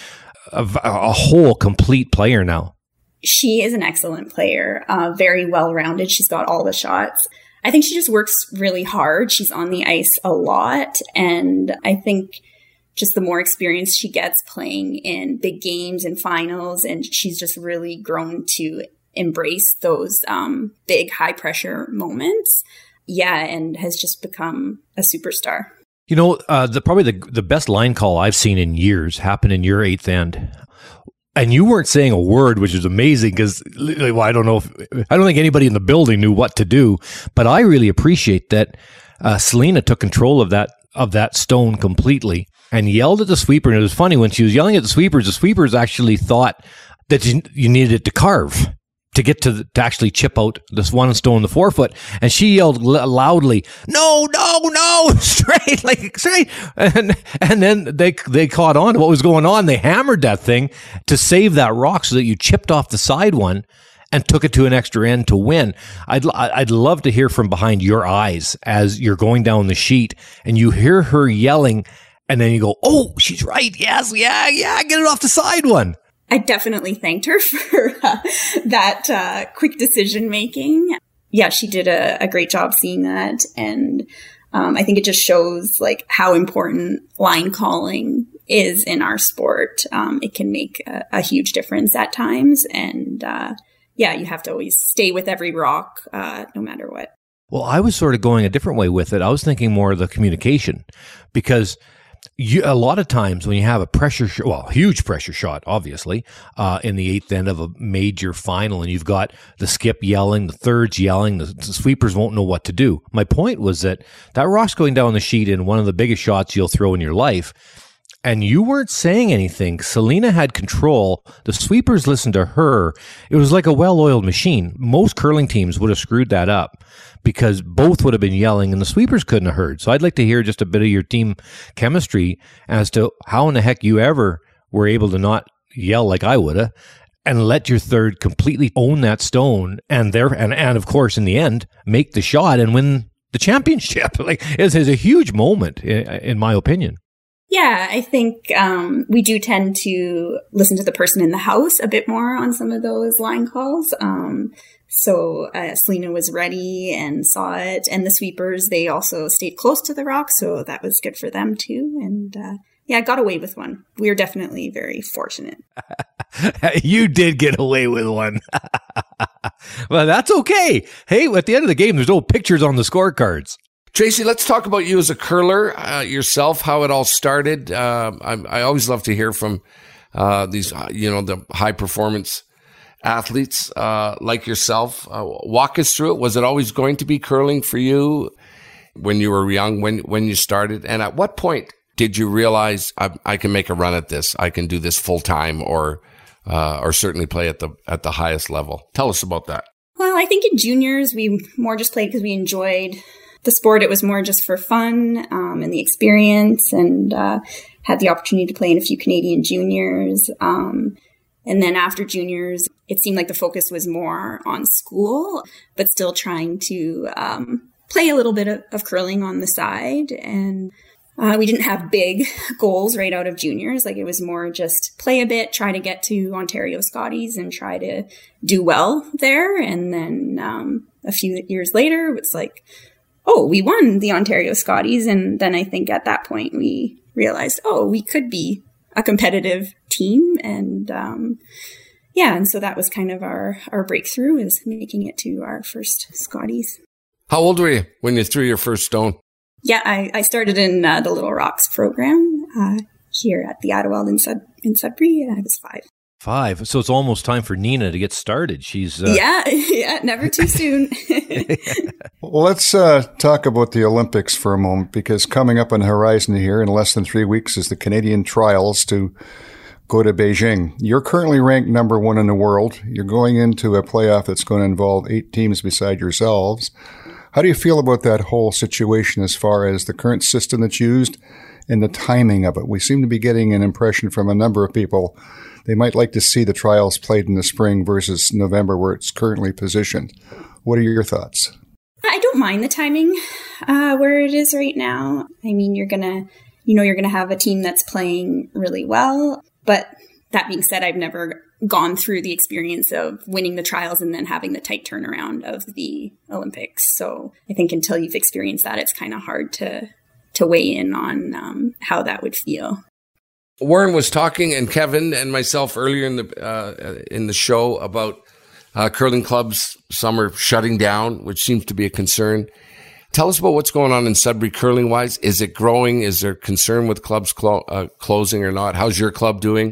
a whole complete player now. She is an excellent player, very well-rounded. She's got all the shots. I think she just works really hard. She's on the ice a lot. And I think just the more experience she gets playing in big games and finals, and she's just really grown to embrace those big, high-pressure moments. Yeah, and has just become a superstar. Probably the best line call I've seen in years happened in your eighth end. And you weren't saying a word, which is amazing because I don't think anybody in the building knew what to do. But I really appreciate that Selena took control of that stone completely and yelled at the sweeper. And it was funny when she was yelling at the sweepers actually thought that you needed it to carve to get to actually chip out this one stone, the 4-foot. And she yelled loudly, no, straight. And then they caught on to what was going on. They hammered that thing to save that rock so that you chipped off the side one and took it to an extra end to win. I'd love to hear from behind your eyes as you're going down the sheet and you hear her yelling and then you go, oh, she's right. Yes. Yeah. Get it off the side one. I definitely thanked her for that quick decision making. Yeah, she did a great job seeing that. And I think it just shows how important line calling is in our sport. It can make a huge difference at times. And you have to always stay with every rock, no matter what. Well, I was sort of going a different way with it. I was thinking more of the communication because a lot of times when you have a huge pressure shot, obviously, in the eighth end of a major final, and you've got the skip yelling, the thirds yelling, the sweepers won't know what to do. My point was that rock's going down the sheet in one of the biggest shots you'll throw in your life, and you weren't saying anything. Selena had control. The sweepers listened to her. It was like a well-oiled machine. Most curling teams would have screwed that up because both would have been yelling and the sweepers couldn't have heard. So I'd like to hear just a bit of your team chemistry as to how in the heck you ever were able to not yell like I would have and let your third completely own that stone and of course in the end make the shot and win the championship. It's a huge moment in my opinion. Yeah, I think we do tend to listen to the person in the house a bit more on some of those line calls. So Selena was ready and saw it. And the sweepers, they also stayed close to the rock. So that was good for them too. And I got away with one. We were definitely very fortunate. You did get away with one. Well, that's okay. Hey, at the end of the game, there's no pictures on the scorecards. Tracy, let's talk about you as a curler yourself, how it all started. I always love to hear from these, the high performance athletes like yourself. Walk us through it. Was it always going to be curling for you when you were young, when you started? And at what point did you realize I can make a run at this? I can do this full time, or certainly play at the highest level? Tell us about that. Well, I think in juniors we more just played because we enjoyed the sport. It was more just for fun and the experience, and had the opportunity to play in a few Canadian juniors. And then after juniors, it seemed like the focus was more on school, but still trying to play a little bit of curling on the side. And we didn't have big goals right out of juniors. Like, it was more just play a bit, try to get to Ontario Scotties and try to do well there. And then a few years later, it's like, oh, we won the Ontario Scotties. And then I think at that point we realized, oh, we could be a competitive team. And and so that was kind of our breakthrough, is making it to our first Scotties. How old were you when you threw your first stone? Yeah, I started in the Little Rocks program here at the Adewald in Sudbury, and I was 5. 5. So it's almost time for Nina to get started. She's yeah, never too soon. Well, let's talk about the Olympics for a moment, because coming up on the horizon here in less than 3 weeks is the Canadian trials to go to Beijing. You're currently ranked number 1 in the world. You're going into a playoff that's going to involve 8 teams beside yourselves. How do you feel about that whole situation as far as the current system that's used and the timing of it? We seem to be getting an impression from a number of people. They might like to see the trials played in the spring versus November, where it's currently positioned. What are your thoughts? I don't mind the timing where it is right now. I mean, you're gonna have a team that's playing really well. But that being said, I've never gone through the experience of winning the trials and then having the tight turnaround of the Olympics. So I think until you've experienced that, it's kind of hard to weigh in on how that would feel. Warren was talking, and Kevin and myself earlier in the show, about curling clubs. Some are shutting down, which seems to be a concern. Tell us about what's going on in Sudbury curling wise. Is it growing? Is there concern with clubs closing or not? How's your club doing?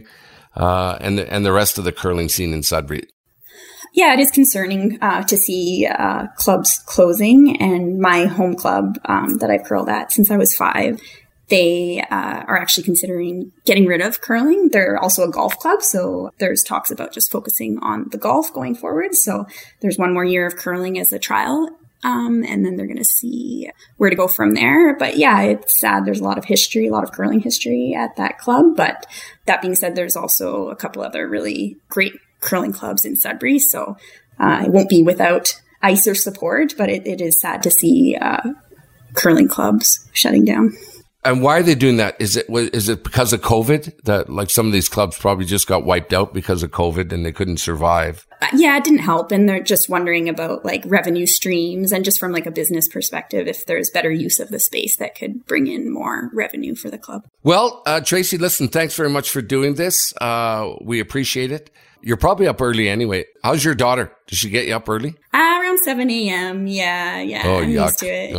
And the rest of the curling scene in Sudbury? Yeah, it is concerning to see clubs closing. And my home club that I've curled at since I was 5, they are actually considering getting rid of curling. They're also a golf club, so there's talks about just focusing on the golf going forward. So there's 1 more year of curling as a trial. And then they're going to see where to go from there. But yeah, it's sad. There's a lot of history, a lot of curling history at that club. But that being said, there's also a couple other really great curling clubs in Sudbury. So it won't be without ice or support, but it is sad to see curling clubs shutting down. And why are they doing that? Is it because of COVID that, like, some of these clubs probably just got wiped out because of COVID and they couldn't survive? Yeah, it didn't help. And they're just wondering about like revenue streams, and just from like a business perspective, if there's better use of the space that could bring in more revenue for the club. Well, Tracy, listen, thanks very much for doing this. We appreciate it. You're probably up early anyway. How's your daughter? Does she get you up early? Around 7 a.m. Yeah. Oh, I'm yuck. used to it. Oh.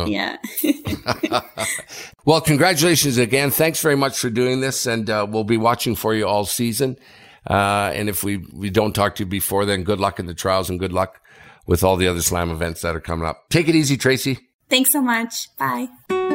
Yeah. Well, congratulations again. Thanks very much for doing this. And we'll be watching for you all season. And if we don't talk to you before then, good luck in the trials and good luck with all the other slam events that are coming up. Take it easy, Tracy. Thanks so much. Bye.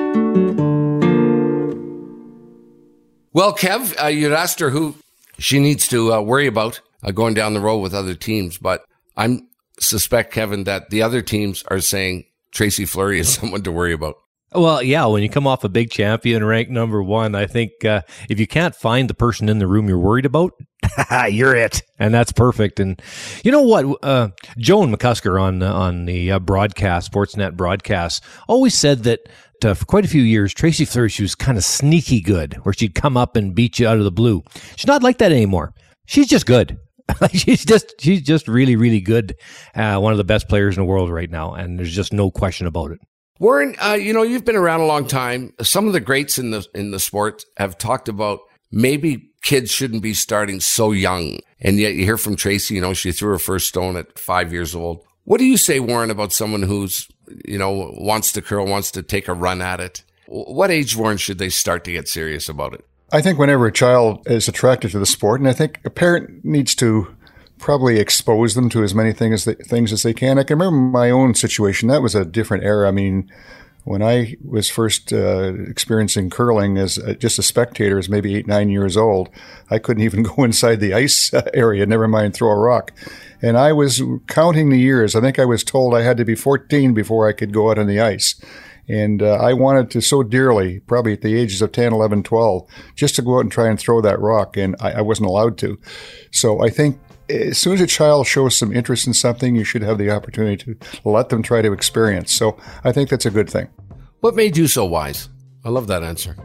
Well, Kev, you'd asked her who she needs to worry about going down the road with other teams, but I suspect, Kevin, that the other teams are saying Tracy Fleury is someone to worry about. Well, yeah, when you come off a big champion, ranked number 1, I think if you can't find the person in the room you're worried about, you're it. And that's perfect. And you know what? Joan McCusker on the broadcast, Sportsnet broadcast, always said that for quite a few years, Tracy Fleury, she was kind of sneaky good, where she'd come up and beat you out of the blue. She's not like that anymore. She's just good. she's just really, really good. One of the best players in the world right now, and there's just no question about it. Warren, you've been around a long time. Some of the greats in the sport have talked about maybe kids shouldn't be starting so young. And yet you hear from Tracy, she threw her first stone at 5 years old. What do you say, Warren, about someone who's, wants to curl, wants to take a run at it? What age, Warren, should they start to get serious about it? I think whenever a child is attracted to the sport, and I think a parent needs to probably expose them to as many things as they can. I can remember my own situation. That was a different era. I mean, when I was first experiencing curling as just a spectator, as maybe 8, 9 years old, I couldn't even go inside the ice area, never mind throw a rock. And I was counting the years. I think I was told I had to be 14 before I could go out on the ice. And I wanted to so dearly, probably at the ages of 10, 11, 12, just to go out and try and throw that rock, and I wasn't allowed to. So I think as soon as a child shows some interest in something, you should have the opportunity to let them try to experience. So I think that's a good thing. What made you so wise? I love that answer.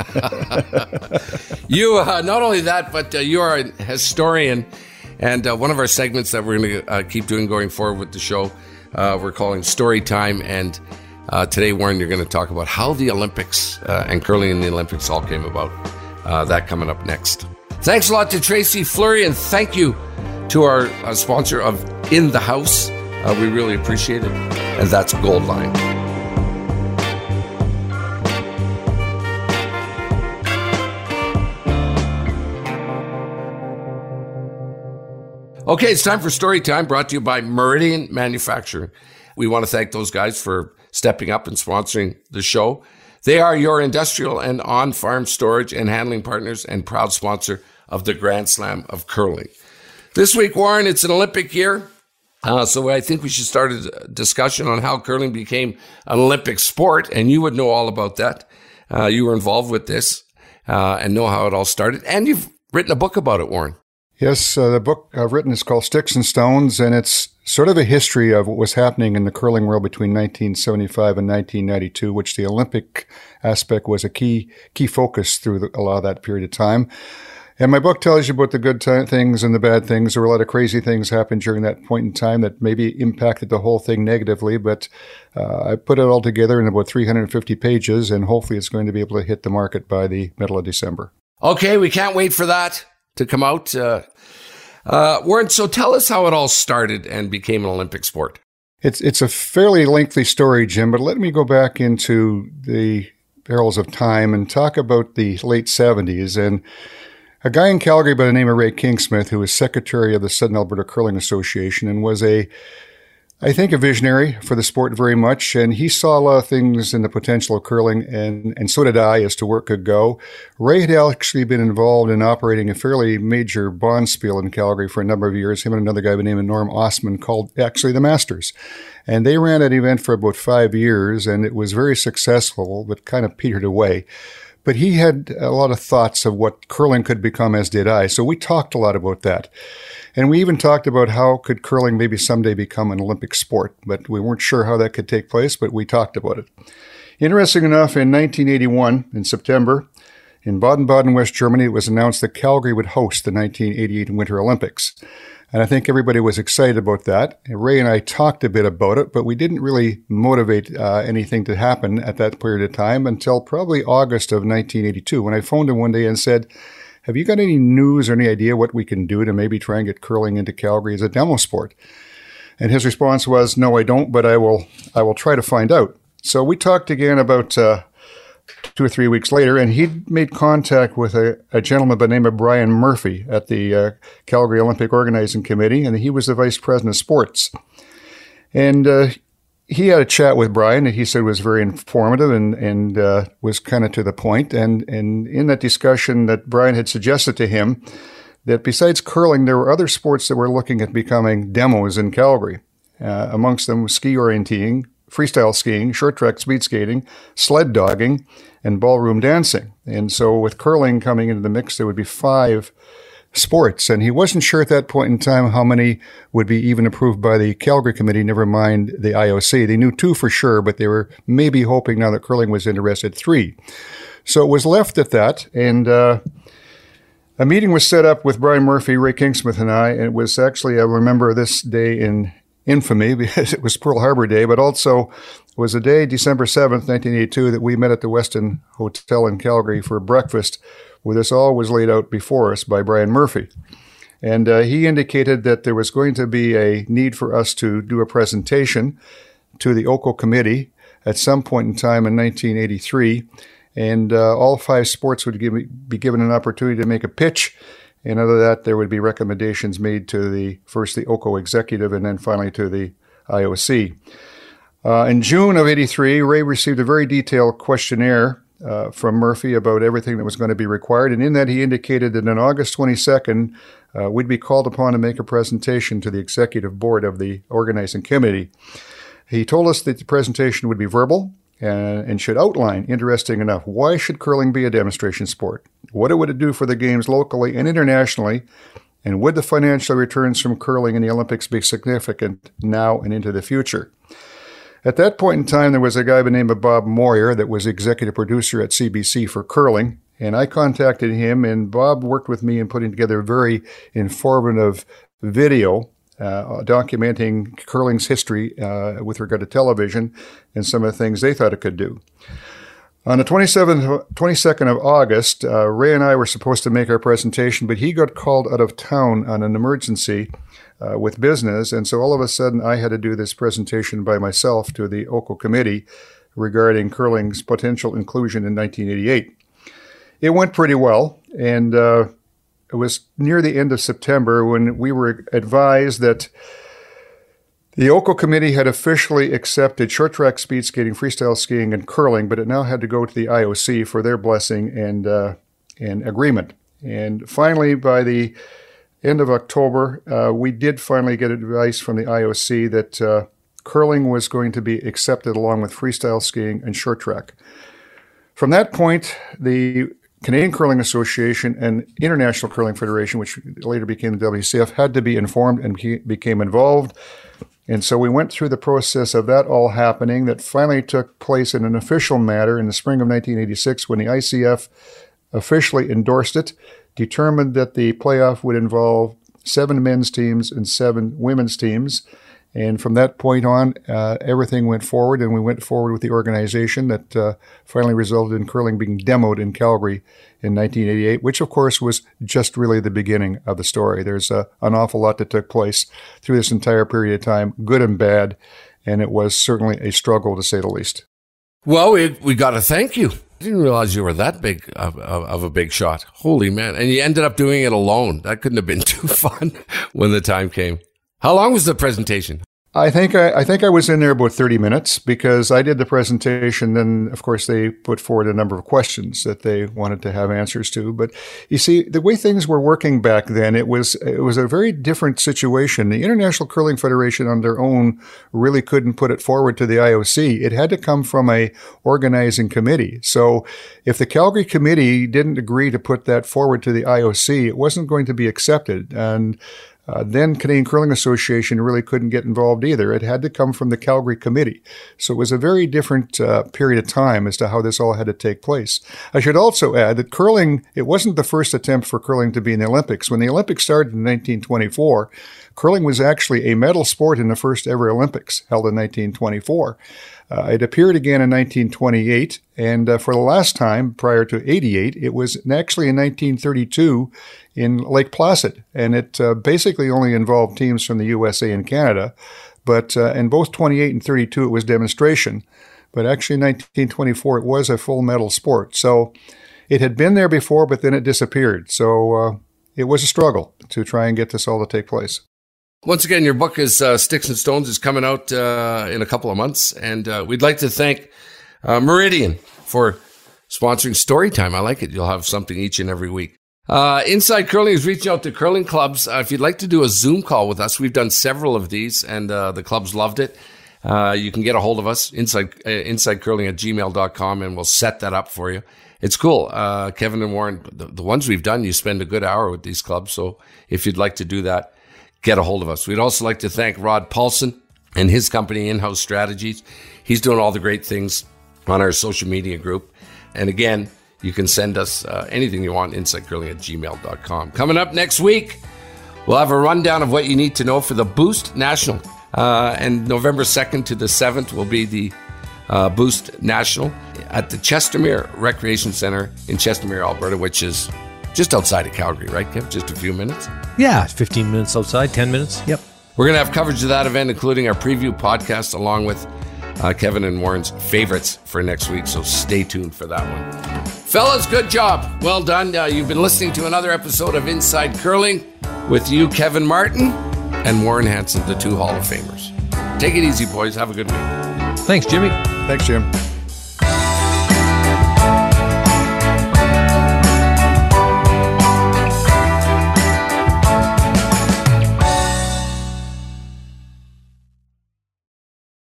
You, not only that, but you are a historian. And one of our segments that we're going to keep doing going forward with the show, we're calling Story Time. And today, Warren, you're going to talk about how the Olympics and curling in the Olympics all came about. That coming up next. Thanks a lot to Tracy Fleury, and thank you to our sponsor of In the House. We really appreciate it. And that's Goldline. Okay, it's time for Story Time, brought to you by Meridian Manufacturing. We want to thank those guys for stepping up and sponsoring the show. They are your industrial and on-farm storage and handling partners and proud sponsor of the Grand Slam of Curling. This week, Warren, it's an Olympic year, so I think we should start a discussion on how curling became an Olympic sport, and you would know all about that. You were involved with this and know how it all started, and you've written a book about it, Warren. Yes, the book I've written is called Sticks and Stones, and it's sort of a history of what was happening in the curling world between 1975 and 1992, which the Olympic aspect was a key focus through a lot of that period of time. And my book tells you about the good things and the bad things. There were a lot of crazy things happened during that point in time that maybe impacted the whole thing negatively, but I put it all together in about 350 pages, and hopefully it's going to be able to hit the market by the middle of December. Okay, we can't wait for that to come out. Warren, so tell us how it all started and became an Olympic sport. It's a fairly lengthy story, Jim, but let me go back into the barrels of time and talk about the late 70s. And a guy in Calgary by the name of Ray Kingsmith, who was secretary of the Southern Alberta Curling Association and was a visionary for the sport very much. And he saw a lot of things in the potential of curling, and so did I, as to where it could go. Ray had actually been involved in operating a fairly major bonspiel in Calgary for a number of years. Him and another guy by the name of Norm Osman, called actually the Masters. And they ran that event for about 5 years, and it was very successful, but kind of petered away. But he had a lot of thoughts of what curling could become, as did I. So we talked a lot about that. And we even talked about how could curling maybe someday become an Olympic sport. But we weren't sure how that could take place, but we talked about it. Interesting enough, in 1981, in September, in Baden-Baden, West Germany, it was announced that Calgary would host the 1988 Winter Olympics. And I think everybody was excited about that. And Ray and I talked a bit about it, but we didn't really motivate anything to happen at that period of time until probably August of 1982, when I phoned him one day and said, have you got any news or any idea what we can do to maybe try and get curling into Calgary as a demo sport? And his response was, no, I don't, but I will try to find out. So we talked again about 2 or 3 weeks later, and he'd made contact with a gentleman by the name of Brian Murphy at the Calgary Olympic Organizing Committee, and he was the vice president of sports. And he had a chat with Brian that he said was very informative and was kind of to the point. And in that discussion, that Brian had suggested to him that besides curling, there were other sports that were looking at becoming demos in Calgary. Amongst them was ski orienteering, freestyle skiing, short track speed skating, sled dogging, and ballroom dancing. And so with curling coming into the mix, there would be five sports. And he wasn't sure at that point in time how many would be even approved by the Calgary Committee, never mind the IOC. They knew 2 for sure, but they were maybe hoping now that curling was interested 3. So it was left at that. And a meeting was set up with Brian Murphy, Ray Kingsmith, and I. And it was actually, I remember this day in infamy because it was Pearl Harbor Day, but also it was a day, December 7th, 1982, that we met at the Westin Hotel in Calgary for breakfast, where this all was laid out before us by Brian Murphy. And he indicated that there was going to be a need for us to do a presentation to the OCO Committee at some point in time in 1983. And all 5 sports would be given an opportunity to make a pitch. And out of that, there would be recommendations made to the OCO executive and then finally to the IOC. In June of 83, Ray received a very detailed questionnaire from Murphy about everything that was going to be required. And in that, he indicated that on August 22nd, we'd be called upon to make a presentation to the executive board of the organizing committee. He told us that the presentation would be verbal and should outline, interesting enough, why should curling be a demonstration sport? What would it do for the games locally and internationally? And would the financial returns from curling in the Olympics be significant now and into the future? At that point in time, there was a guy by the name of Bob Moyer that was executive producer at CBC for curling. And I contacted him, and Bob worked with me in putting together a very informative video documenting curling's history with regard to television and some of the things they thought it could do. On the 22nd of August, Ray and I were supposed to make our presentation, but he got called out of town on an emergency with business, and so all of a sudden I had to do this presentation by myself to the OCO Committee regarding curling's potential inclusion in 1988. It went pretty well, and it was near the end of September when we were advised that the OCO Committee had officially accepted short track speed skating, freestyle skiing, and curling, but it now had to go to the IOC for their blessing and agreement. And finally, by the end of October, we did finally get advice from the IOC that curling was going to be accepted along with freestyle skiing and short track. From that point, the Canadian Curling Association and International Curling Federation, which later became the WCF, had to be informed and became involved. And so we went through the process of that all happening that finally took place in an official matter in the spring of 1986 when the ICF officially endorsed it, determined that the playoff would involve 7 men's teams and 7 women's teams. And from that point on, everything went forward, and we went forward with the organization that finally resulted in curling being demoed in Calgary in 1988, which, of course, was just really the beginning of the story. There's an awful lot that took place through this entire period of time, good and bad, and it was certainly a struggle, to say the least. Well, we got to thank you. I didn't realize you were that big of a big shot. Holy man. And you ended up doing it alone. That couldn't have been too fun when the time came. How long was the presentation? I think I was in there about 30 minutes because I did the presentation. Then, of course, they put forward a number of questions that they wanted to have answers to. But you see, the way things were working back then, it was a very different situation. The International Curling Federation on their own really couldn't put it forward to the IOC. It had to come from a organizing committee. So if the Calgary Committee didn't agree to put that forward to the IOC, it wasn't going to be accepted. And then Canadian Curling Association really couldn't get involved either. It had to come from the Calgary Committee. So it was a very different period of time as to how this all had to take place. I should also add that curling, it wasn't the first attempt for curling to be in the Olympics. When the Olympics started in 1924, curling was actually a medal sport in the first ever Olympics held in 1924. It appeared again in 1928, and for the last time prior to 88, it was actually in 1932 in Lake Placid, and it basically only involved teams from the USA and Canada, but in both 28 and 32 it was demonstration, but actually in 1924 it was a full medal sport. So it had been there before, but then it disappeared. So it was a struggle to try and get this all to take place. Once again, your book is Sticks and Stones is coming out in a couple of months, and we'd like to thank Meridian for sponsoring Storytime. I like it. You'll have something each and every week. Inside Curling is reaching out to curling clubs. If you'd like to do a Zoom call with us, we've done several of these, and the clubs loved it. You can get a hold of us, insidecurling@gmail.com, and we'll set that up for you. It's cool. Kevin and Warren, the ones we've done, you spend a good hour with these clubs. So if you'd like to do that, get a hold of us. We'd also like to thank Rod Paulson and his company, In-House Strategies. He's doing all the great things on our social media group. And again, you can send us anything you want, insidecurling@gmail.com. Coming up next week, we'll have a rundown of what you need to know for the Boost National. And November 2nd to the 7th will be the Boost National at the Chestermere Recreation Center in Chestermere, Alberta, which is just outside of Calgary, right, Kev? Just a few minutes? Yeah, 15 minutes outside, 10 minutes. Yep. We're going to have coverage of that event, including our preview podcast, along with Kevin and Warren's favorites for next week. So stay tuned for that one. Fellas, good job. Well done. You've been listening to another episode of Inside Curling with you, Kevin Martin, and Warren Hansen, the two Hall of Famers. Take it easy, boys. Have a good week. Thanks, Jimmy. Thanks, Jim.